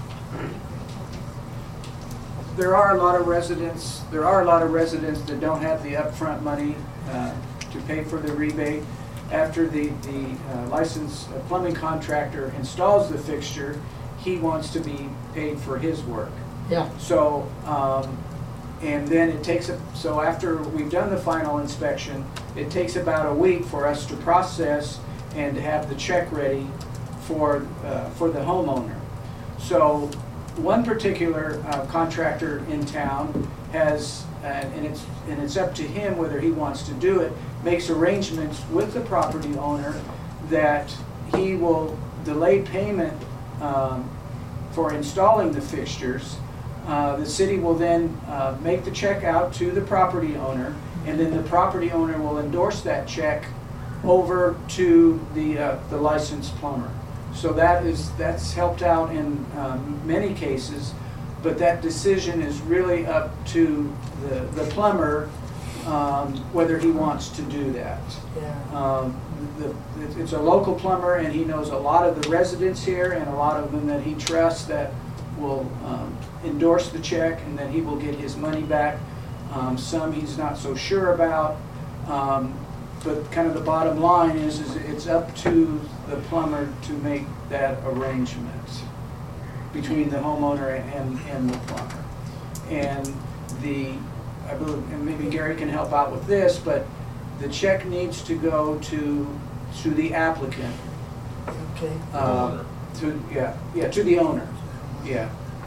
There are a lot of residents, there are a lot of residents that don't have the upfront money uh, to pay for the rebate. After the, the uh, licensed plumbing contractor installs the fixture, he wants to be paid for his work. Yeah. So, um, and then it takes, a- so after we've done the final inspection, it takes about a week for us to process and to have the check ready for, uh, for the homeowner. So one particular uh, contractor in town has, uh, and it's, and it's up to him whether he wants to do it, makes arrangements with the property owner that he will delay payment um, for installing the fixtures. Uh, the city will then uh, make the check out to the property owner, and then the property owner will endorse that check over to the uh, the licensed plumber. So that is that's helped out in um, many cases, but that decision is really up to the the plumber um, whether he wants to do that. Yeah. Um, the, it's a local plumber, and he knows a lot of the residents here, and a lot of them that he trusts that will um, endorse the check, and then he will get his money back. Um, some he's not so sure about, um, but kind of the bottom line is, is it's up to the plumber to make that arrangement between the homeowner and, and the plumber. And the, I believe, and maybe Gary can help out with this, but the check needs to go to to the applicant. Okay. Uh, to yeah, yeah, to the owner. Yeah.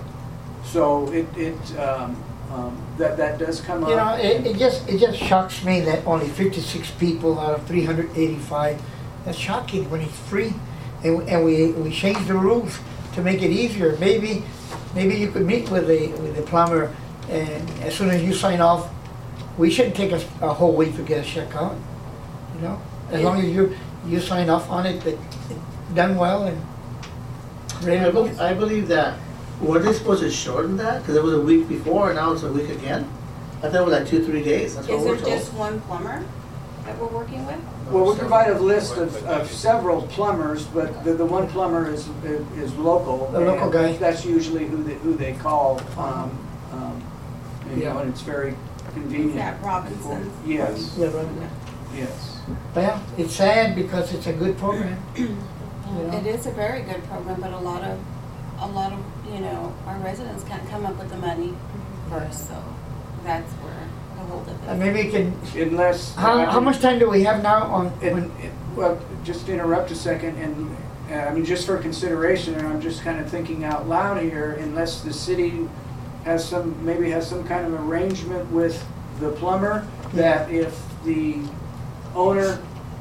So it it um, um, that that does come up. You know, it, it just it just shocks me that only fifty-six people out of three hundred eighty-five. That's shocking when it's free, and and we we changed the rules to make it easier. Maybe maybe you could meet with the with the plumber, and as soon as you sign off, we shouldn't take a, a whole week to get a check out. You know, as long as you you sign off on it, that it's done well and ready I to go. believe, I believe that, were they supposed to shorten that? Because it was a week before, and now it's a week again? I thought it was like two, three days, that's what Is we're there told. just one plumber that we're working with? Well, we provide a list of, of several plumbers, but the, the one plumber is is local. The local and guy. That's usually who they, who they call, um, um, you Yeah. know, and it's very Is convenient. that Robinson's? Yes, Yeah, right. yes. Well, it's sad because it's a good program. You know? It is a very good program, but a lot of, a lot of, you know, our residents can't come up with the money first, so that's where the holdup is. And maybe you can, Unless. how, how much time do we have now on, It, when, it, well, just to interrupt a second, and uh, I mean, just for consideration, and I'm just kind of thinking out loud here, unless the city has some, maybe has some kind of arrangement with the plumber, that if the owner,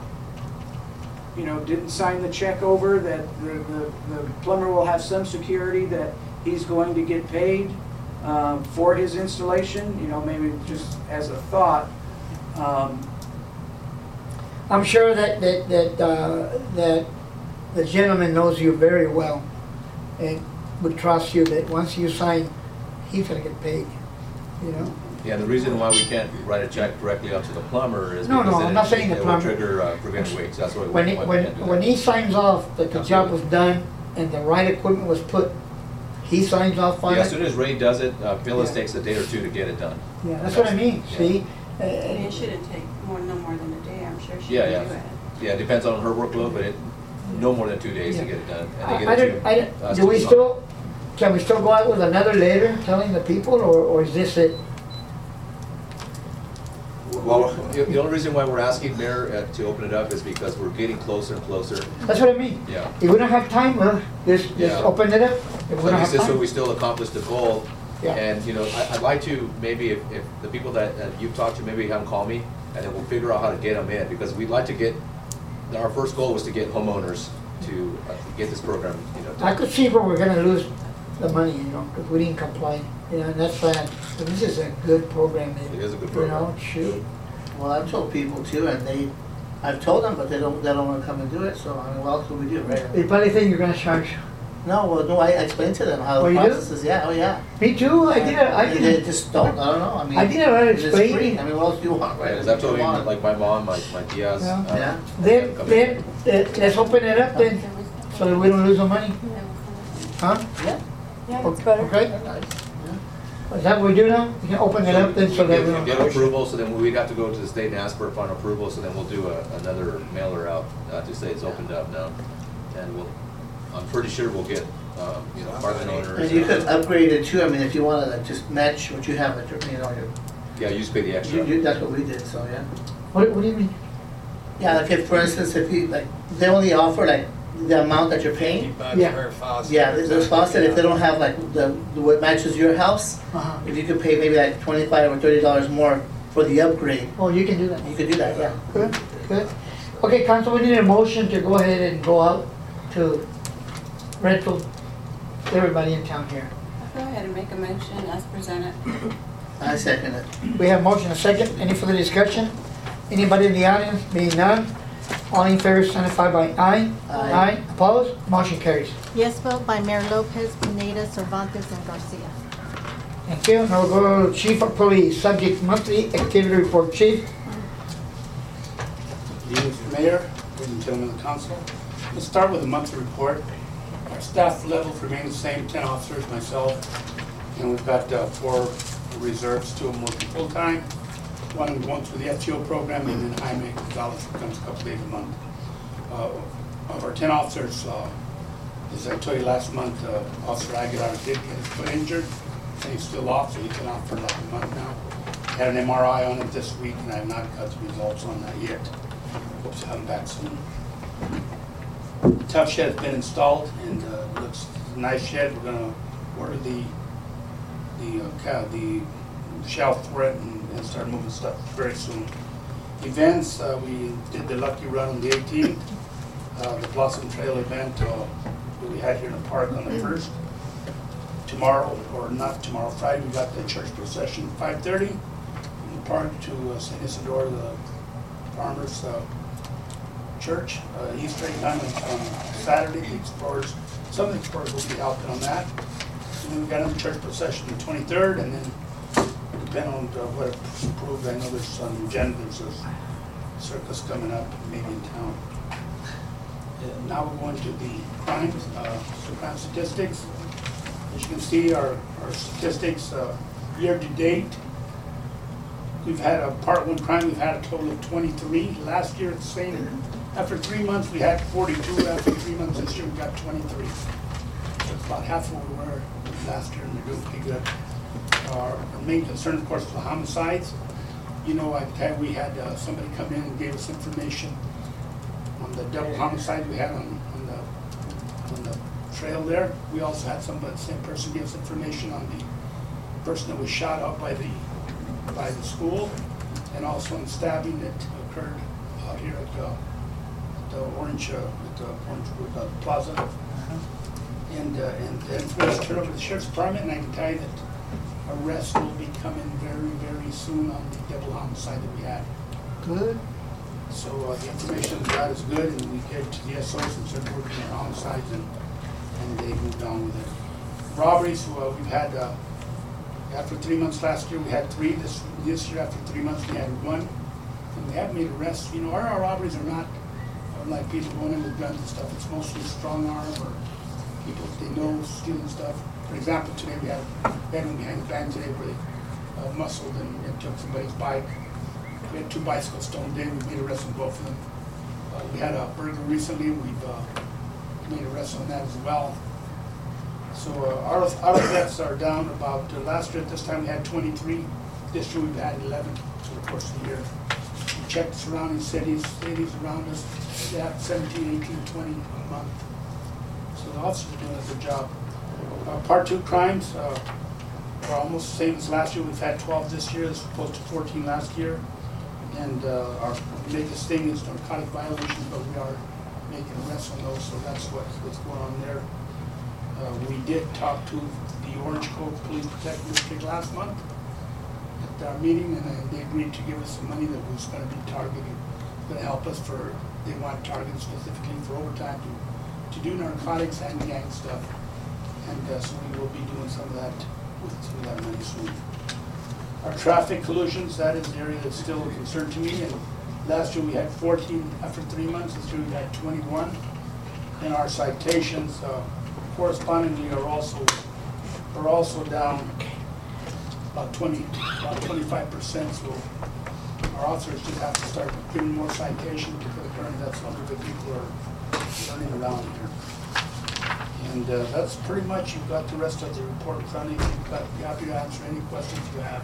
you know, didn't sign the check over, that the, the, the plumber will have some security that he's going to get paid um, for his installation, you know, maybe just as a thought. Um, I'm sure that, that, that, uh, that the gentleman knows you very well and would trust you that once you sign, he's gonna get paid, you know? Yeah, the reason why we can't write a check directly out to the plumber is No, because no, then I'm not it- saying the it will plumber. trigger uh, preventive weights. That's why we When, why he- we when, can't do that. when he signs off that the job was done and the right equipment was put, he signs off on Yeah, as soon it. as Ray does it, uh, Phyllis Yeah. takes a day or two to get it done. Yeah, that's what I mean, Yeah. see? I mean, Uh, it shouldn't take more, no more than a day, I'm sure she Yeah, can yeah. do it. Yeah, it depends on her workload, but it, no more than two days to Yeah. get it done. And I they I get it don't, to I you, don't, us do to we sign. still, can we still go out with another letter telling the people, or, or is this it? Well, the the only reason why we're asking Mayor uh, to open it up is because we're getting closer and closer. That's what I mean. Yeah. If we don't have time, well, just, just Yeah. open it up. If we So don't at have least this way time. we still accomplish the goal. Yeah. And, you know, I- I'd like to, maybe if, if the people that that you've talked to, maybe have them call me, and then we'll figure out how to get them in, because we'd like to get, our first goal was to get homeowners to uh, get this program, you know. I could see where we're gonna lose the money, you know, because we didn't comply, you know, and that's sad. But this is a good program, It is a good you know, program. shoot. Well, I've told people too, and they, I've told them, but they don't, they don't wanna come and do it, so I mean, what else can we do, right? They probably think you're gonna charge. No, well, no, I I explained to them how Oh, the you do? process is, yeah, oh, yeah. Me too, I did, it. I They- They did. just don't, I don't know, I mean. I didn't want to it's just explain. free. I mean, what else do you want, right? Right, as I've told you, Come on. like my mom, my, my tias. Yeah. uh, Yeah. Then, come then, in. uh, let's open it up then, so that we don't lose the money, huh? Yeah. Yeah, that's better. Okay? Is that what we do now? We can open it up then so that we Get get don't. approval, so then we'd have to go to the state and ask for final approval, so then we'll do a, another mailer out, uh, to say it's opened up now. And we'll, I'm pretty sure we'll get, um, you know, apartment owners. And you could upgrade it too, I mean, if you wanna like just match what you have at your, you know, your, Yeah, you just pay the you, extra. you, that's what we did, so, yeah. What, what do you mean? Yeah, like if, for instance, if you, like, they only offer like the amount that you're paying. Bucks Yeah. per faucet. Yeah, there's those faucet, if they don't have like the, the- what matches your house, Uh-huh. if you could pay maybe like twenty-five or thirty dollars more for the upgrade, Oh, you can do that. you could do that, yeah. Good, good. Okay, council, we need a motion to go ahead and go out to rental everybody in town here. Go ahead and make a motion as presented. I second it. We have motion and second. Any further discussion? Anybody in the audience? Being none, all in favor signify by aye. Aye. Opposed? Motion carries. Yes vote by Mayor Lopez, Pineda, Cervantes, and Garcia. Thank you. Now we'll go to Chief of Police, subject monthly activity report. Chief? Good evening, Mister Mayor, ladies and gentlemen of the council. Let's start with the monthly report. Our staff levels remain the same, ten officers, myself, and we've got uh, four reserves, two of them working full-time, one going through the S T O program, and then Jaime Gonzalez, who comes a couple days a month. Uh, of our ten officers, uh, as I told you last month, uh, Officer Aguilar did get his foot injured, and he's still off, so he's been off for like a month now. Had an M R I on it this week, and I have not got the results on that yet. Hope to have them back soon. Tough shed has been installed, and uh, looks a nice shed. We're gonna order the the uh, cow, the shelf for it and, and start moving stuff very soon. Events, uh, we did the Lucky Run on the eighteenth, uh, the Blossom Trail event uh, that we had here in the park on the first. Tomorrow, or not tomorrow, Friday, we got the church procession at five thirty in the park to uh, Saint Isidore, the farmers uh, church. Uh, Easter egg hunt on Saturday. The explorers, some of the explorers will be helping on that. And then we got another church procession the twenty-third, and then depending on uh, what it's approved, I know there's some agenda, there's a circus coming up, maybe in town. Uh, now we're going to the crimes, uh, crime statistics. As you can see, our, our statistics uh, year to date, we've had a part one crime, we've had a total of twenty-three. Last year, it's the same. After three months, we had forty-two. After three months this year, we got twenty-three. So it's about half what we were last year, and we're doing pretty good. Our, our main concern, of course, was the homicides. You know, I had, we had uh, somebody come in and gave us information on the double homicide we had on, on the on the trail there. We also had somebody, the same person, give us information on the person that was shot out by the by the school, and also on the stabbing that occurred out here at the, the Orange uh, at the Orange uh, Plaza. Uh-huh. And uh, and and let's turn over to the sheriff's department, and I can tell you that arrests will be coming very very soon on the double homicide that we had. Good. So uh, the information we got is good, and we gave it to the S Os and started working on homicides, and and they moved on with it. Robberies, well, we've had. Uh, After three months last year, we had three. This this year, after three months, we had one. And we have made arrests. You know, our, our robberies are not are like people going in with guns and stuff. It's mostly strong arm or people they know stealing stuff. For example, today we had we had one behind the van today where they uh, muscled and, and took somebody's bike. We had two bicycles stolen today. We made arrests on both of them. Uh, we had a burglary recently. We've uh, made arrests on that as well. So uh, our, our deaths are down about, uh, last year at this time we had twenty-three, this year we've had eleven through the course of the year. We checked surrounding cities, cities around us, they have seventeen, eighteen, twenty a month. So the officers are doing a good job. Uh, part two crimes uh, are almost the same as last year. We've had twelve this year, as opposed to fourteen last year. And uh, our biggest thing is narcotic violations, but we are making arrests on those, so that's what, what's going on there. Uh, we did talk to the Orange Cove Police Protective District last month at our meeting, and uh, they agreed to give us some money that was going to be targeted, going to help us for, they want targeted specifically for overtime to, to do narcotics and gang stuff. And uh, so we will be doing some of that with some of that money soon. Our traffic collisions, that is the area that's still a concern to me. And last year we had fourteen after three months, this year we had twenty-one. And our citations, uh, correspondingly are also are also down about twenty, about twenty-five percent. So our officers just have to start giving more citations because apparently that's one of the people who are running around here. And uh, that's pretty much, you've got the rest of the report in front of you. You've got, be happy to answer any questions you have.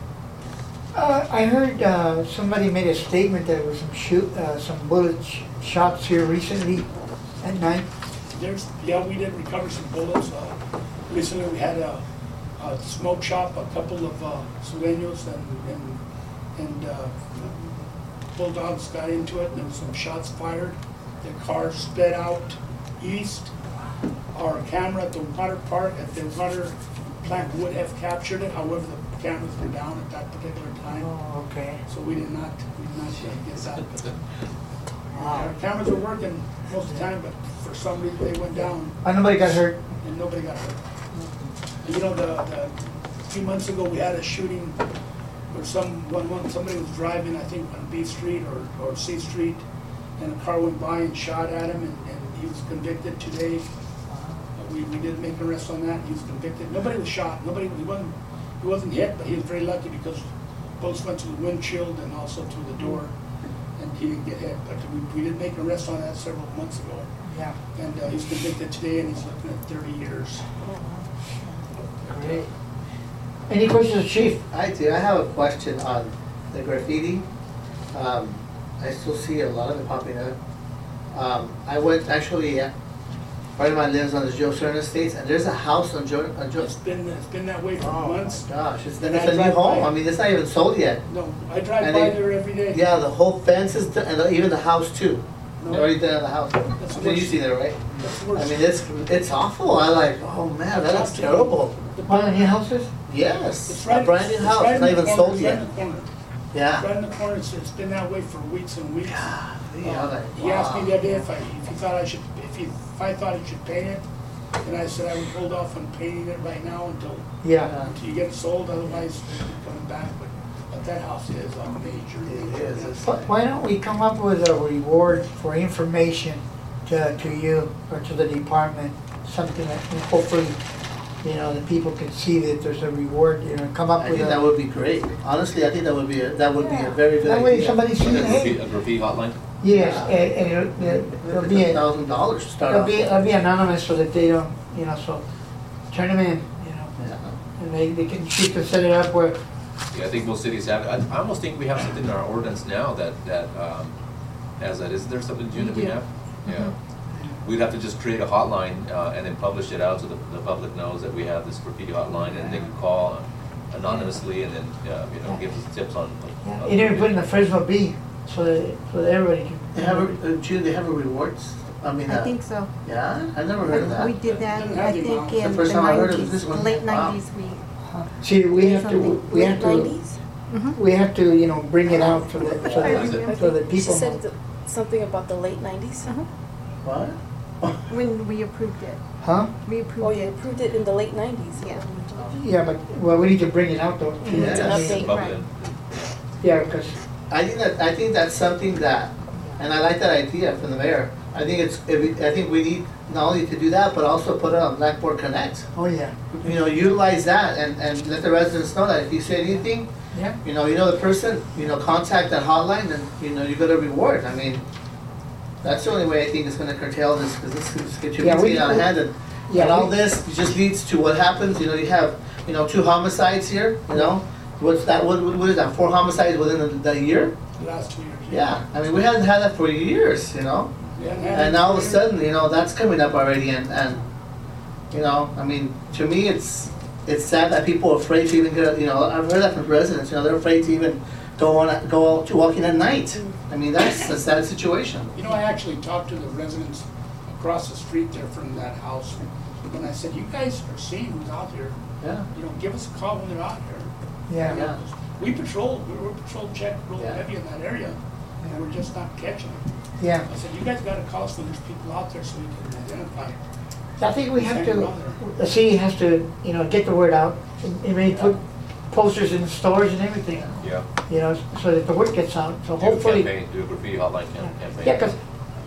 Uh, I heard uh, somebody made a statement that there was some shoot, uh, some bullet sh shots here recently at night. There's, yeah, we did recover some bullets. Uh, recently we had a, a smoke shop, a couple of uh, Sueños and, and, and uh, bulldogs got into it, and there was some shots fired. The car sped out east, our camera at the water park, at the water plant would have captured it, however, the cameras were down at that particular time. Oh, okay. So we did not, we did not get that. Wow. Our cameras were working most of the time, but for some reason they went down And nobody got hurt? and nobody got hurt. And you know, the, the, a few months ago, we had a shooting where some, one, one, somebody was driving, I think, on B Street or, or C Street, and a car went by and shot at him, and, and he was convicted today. Uh, We, we did make an arrest on that, he was convicted. Nobody was shot, nobody, he wasn't, he wasn't hit, but he was very lucky because bullets went to the windshield and also to the door, and he didn't get hit. But we, we did make an arrest on that several months ago. Yeah. And uh, he's convicted today, and he's looking at thirty years. Great. Any questions, Chief? I do, I have a question on the graffiti. Um, I still see a lot of it popping up. Um, I went, actually, uh, part of mine lives on the Joe Cerna Estates, and there's a house on Joe, on Joe. It's been, it's been that way for Oh months. my gosh, it's, And it's I a new drive home, by- I mean, it's not even sold yet. No, I drive And by they- there every day. Yeah, the whole fence is, done, and even the house too. No. Everything in the house. That's the Did you worst. see that, right? That's the I worst. mean, it's, it's awful, I like, oh man, that looks terrible. One of the new houses? Yes, It's right, a brand new it's house, right it's in not the even corner, sold it's yet. Right in the corner. Yeah. Right in the corner, it's, it's been that way for weeks and weeks. Golly, I'm like, He asked me wow. the other day if I, if he thought I should, if he, if I thought he should paint it, and I said I would hold off on painting it right now until, Yeah. until you get it sold, otherwise it's coming back, but, but that house is a major, It major. is, it's- Wh- Why don't we come up with a reward for information to, to you or to the department? Something that hopefully, you know, the people can see that there's a reward, you know, come up I with think that a. would be great. Honestly, I think that would be, a that would be a very good idea. That way somebody sees, A graffiti, hey, a graffiti hotline? yes, and, and it'll- it'll, it'll be, a- Thousand dollars to start it'll off be, with. it'll be anonymous so that they don't, you know, so turn them in, you know, Yeah. and they, they can, she can set it up where, Yeah, I think most cities have, it. I, I almost think we have something in our ordinance now that, that, um, has that, isn't there something, June, that we do. have? Yeah. We'd have to just create a hotline, uh, and then publish it out so the, the public knows that we have this graffiti hotline, and they can call anonymously and then, uh, you know, give us tips on. yeah, on- you never put in the Fresno Bee, so that, so that everybody can. They have, a- uh, Jude, they have a rewards, I mean, I uh, think so. yeah, I've never heard of that. We did that, Doesn't I have the think amount. It's the in the first time I heard of nineties, this one. late Wow. nineties, we. See, we did have to, something. we have to, nineties? Mhm. we have to, you know, bring it out so that, so I that, remember. so that She people said know. th- something about the late nineties? Uh-huh. What? When we approved it, Huh? we Oh, approved you it. approved it in the late nineties? Yeah. Yeah, but, well, we need to bring it out though. We need to Yes. update, Public. right. Yeah, because, I think that, I think that's something that, and I like that idea from the mayor. I think it's, if we- I think we need not only to do that, but also put it on Blackboard Connect. oh yeah, You know, utilize that and, and let the residents know that if you say anything, yeah, you know, you know the person, you know, contact that hotline and, you know, you got a reward. I mean, that's the only way I think it's gonna curtail this, because this is get you Yeah, we- getting out of hand. And, Yeah, and all we- this just leads to what happens, you know, you have, you know, two homicides here, you know? What's that, what, what is that, four homicides within the, the year? The last two years. Yeah, I mean, we haven't had that for years, you know? We haven't had And it now all of for a years. sudden, you know, that's coming up already, and, and, you know, I mean, to me, it's, it's sad that people are afraid to even get, you know, I've heard that from residents, you know, they're afraid to even go on, go out to walking at night. I mean, that's a sad situation. You know, I actually talked to the residents across the street there from that house, when I said, you guys are seeing who's out here, Yeah, you know, give us a call when they're out here. yeah. yeah, We patrol, we were patrol check real Yeah. heavy in that area, and we're just not catching them. Yeah, I said, you guys gotta call us when there's people out there so we can identify. I think we have Hang to, around there. the city has to, you know, get the word out, and and maybe put posters in stores and everything, Yeah. you know, so that the word gets out, so Do a hopefully. campaign, do a graffiti hotline cam- campaign. Yeah, because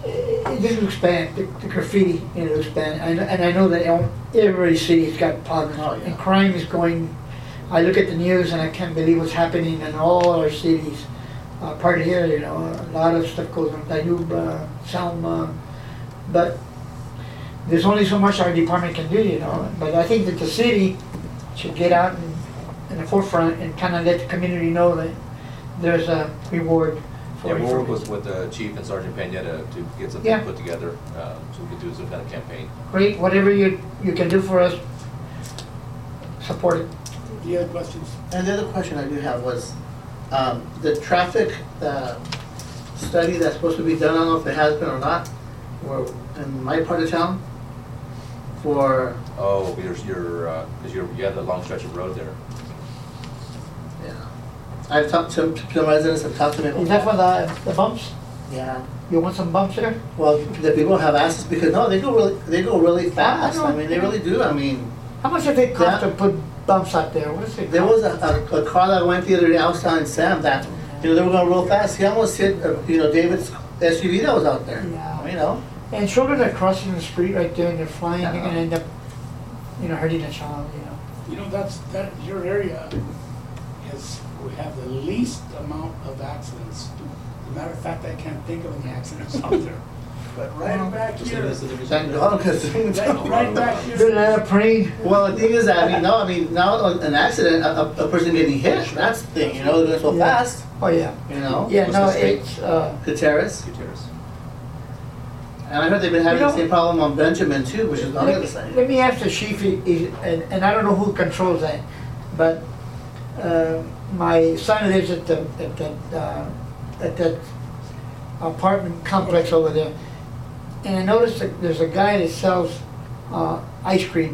this will expand, the the graffiti, you know, expand, and, and I know that el- every city's got problems, Oh, yeah. and crime is going, I look at the news and I can't believe what's happening in all our cities. Uh, part of here, you know, a lot of stuff goes on, Dayuba, Salma, but there's only so much our department can do, you know, but I think that the city should get out and, in the forefront and kind of let the community know that there's a reward for Yeah, we'll work information. with, with the chief and Sergeant Peña to, to get something Yeah. put together, um, so we can do some kind of campaign. Great, whatever you, you can do for us, support it. Do you have questions? and the other question I do have was, um, the traffic, uh, study that's supposed to be done, I don't know if it has been or not, or in my part of town, for, Oh, you're, you're, uh, cause you're, you have the long stretch of road there. yeah. I've talked to, to the residents, I've talked to them. Is that for the, the bumps? Yeah. You want some bumps there? Well, the people have access because, no, they go really, they go really fast. know. I mean, they really do. I mean, How much does it cost Yeah. to put bumps out there? What is it? there was a, a, a car that went the other day, I was telling Sam that, you know, they were going real fast. He almost hit, uh, you know, David's S U V that was out there. Yeah. You know? And children are crossing the street right there and they're flying, they're Yeah. gonna end up, you know, hurting a child, you know. You know, that's, that, your area is, we have the least amount of accidents. As a matter of fact, I can't think of any accidents out there. But right back here, Thank God, because. right right back There's here. an airplane. Well, the thing is that, I mean, no, I mean, now an accident, a, a- a person getting hit, that's the thing, you know, they're going so Yeah. fast, Oh, yeah. you know? Yeah, What's no, the state? it's, uh, Gutierrez. Gutierrez. And I heard they've been having You the know- same problem on Benjamin too, which is on the other let, side. let me ask the chief, i- is, and, and I don't know who controls that, but, uh, my son lives at the, at that, uh, at that apartment complex over there. And I noticed that there's a guy that sells, uh, ice cream.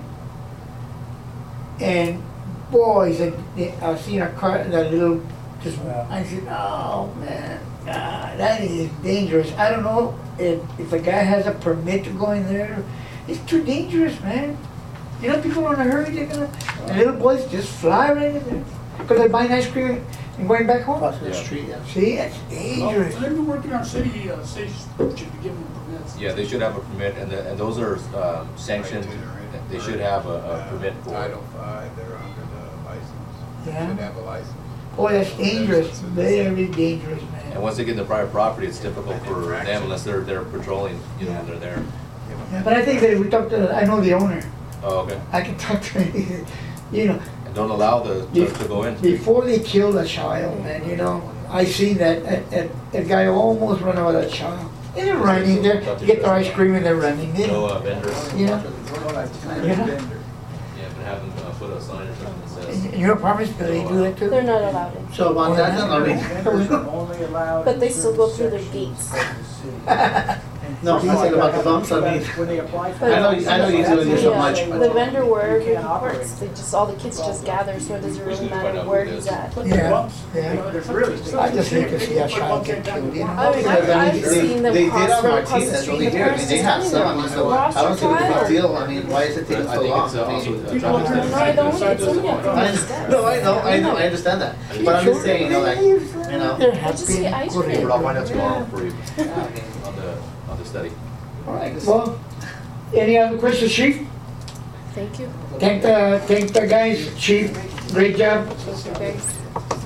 And boy, he said, I was seeing a car, that little, just, I said, oh man, God, that is dangerous. I don't know if, if a guy has a permit to go in there. It's too dangerous, man. You know, people are in a hurry, they're gonna, and little boys just fly right in there. Because they're buying ice cream and going back home. Across the Yeah. street, yeah. See, it's Oh, dangerous. they've been working on city, uh, city should be giving them permits. Yeah, they should have a permit, and, the, and those are um, sanctioned. They should have a, a permit for. Title five, they're under the license. Yeah. Should have a license. Boy, that's dangerous, very dangerous, And man. once they get in the private property, it's difficult for them unless they're they're patrolling, you know, when they're there. Yeah, but I think that if we talk to, I know the owner, Oh, okay. I can talk to him, you know, And don't allow the to, to go in. before they kill the child, man, you know, I seen that, a, a, a guy almost run over that child. And they're running, they're, to get their ice cream and they're running, you No know, uh, vendors. you know. Yeah, but have them uh, put a sign or something that says. In in your apartments, do they do that too? They're not allowed in, So about that, then, I mean, Vendors are only allowed but they in still go certain through their sections gates. of the city. no, I'm saying about the bumps, I mean, When they apply for. I know, I know you do so Yeah, much, The but. vendor wherever You he can't operate. parks, they just, all the kids just gather, so it doesn't We just really need to find matter out where who it he's is. at. But Yeah. the bumps, Yeah. you know, there's Really? I just hate to see a child get killed, you know. I mean, Because, I I've, mean, I've they, seen them they did cross on from across the Martinez street, over the here, I mean, parents they just have standing some, there. I mean, so Cross I don't your see what the big child. deal, I mean, why is it But taking I so think long? it's I uh, also mean, uh, People traffic turn study. No, I don't, Side it's to only side. up from I the just- steps. No, I know, I know, I understand that, but I'm just saying, you know, like, you know. They're I just happy. get ice good. cream. But I'll find out tomorrow for you I mean, on the on the study. all right. Well, any other questions, chief? Thank you. Thank the, thank the guys, chief, great job. Thank you, guys.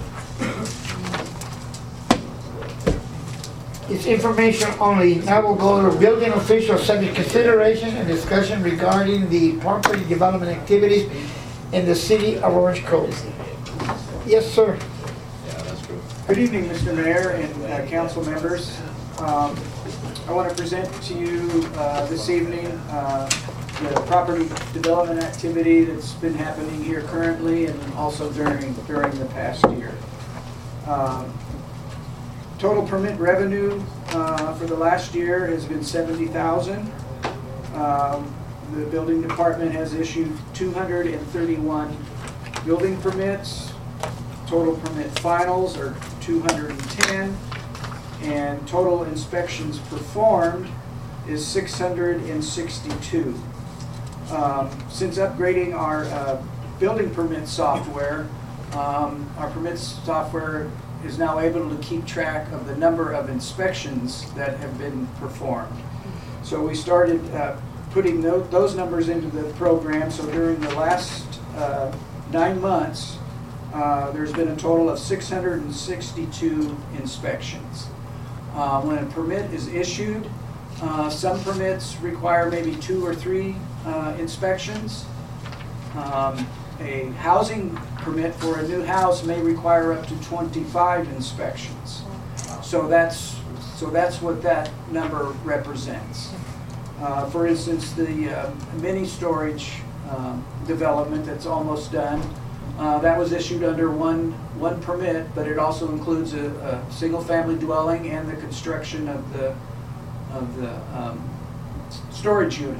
It's information only. Now we'll go to building official subject consideration and discussion regarding the property development activities in the city of Orange Cove. Yes, sir. Yeah, that's true. Good evening, Mister Mayor and uh, council members. Um, I want to present to you uh, this evening uh, the property development activity that's been happening here currently and also during during the past year. Um, Total permit revenue uh, for the last year has been seventy thousand dollars. Um, The building department has issued two hundred thirty-one building permits. Total permit finals are two hundred ten, and total inspections performed is six hundred sixty-two. Um, Since upgrading our uh, building permit software, um, our permits software is now able to keep track of the number of inspections that have been performed. So we started uh, putting tho- those numbers into the program. So during the last uh, nine months, uh, there's been a total of six hundred sixty-two inspections. Uh, When a permit is issued, uh, some permits require maybe two or three uh, inspections. Um, A housing permit for a new house may require up to twenty-five inspections. So that's, so that's what that number represents. Uh, For instance, the uh, mini storage um, development that's almost done, uh, that was issued under one, one permit, but it also includes a, a single-family dwelling and the construction of the, of the um, storage units.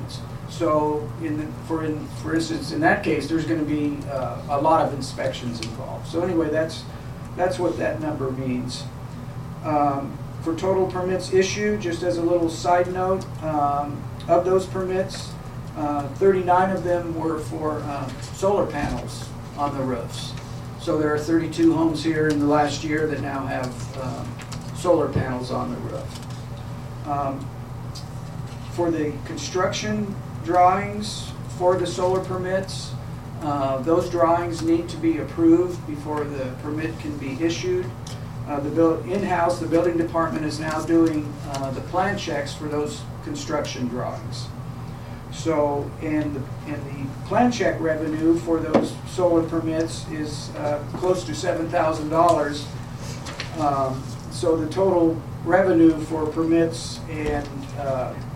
So in, the- for, in, for instance, in that case, there's gonna be uh, a lot of inspections involved. So anyway, that's, that's what that number means. Um, For total permits issued, just as a little side note, um, of those permits, uh, thirty-nine of them were for um, solar panels on the roofs. So there are thirty-two homes here in the last year that now have um, solar panels on the roof. Um, For the construction drawings for the solar permits, uh, those drawings need to be approved before the permit can be issued. Uh, the build, in-house, the building department is now doing uh, the plan checks for those construction drawings. So, and the, and the plan check revenue for those solar permits is uh, close to seven thousand dollars. Um, so the total revenue for permits and uh,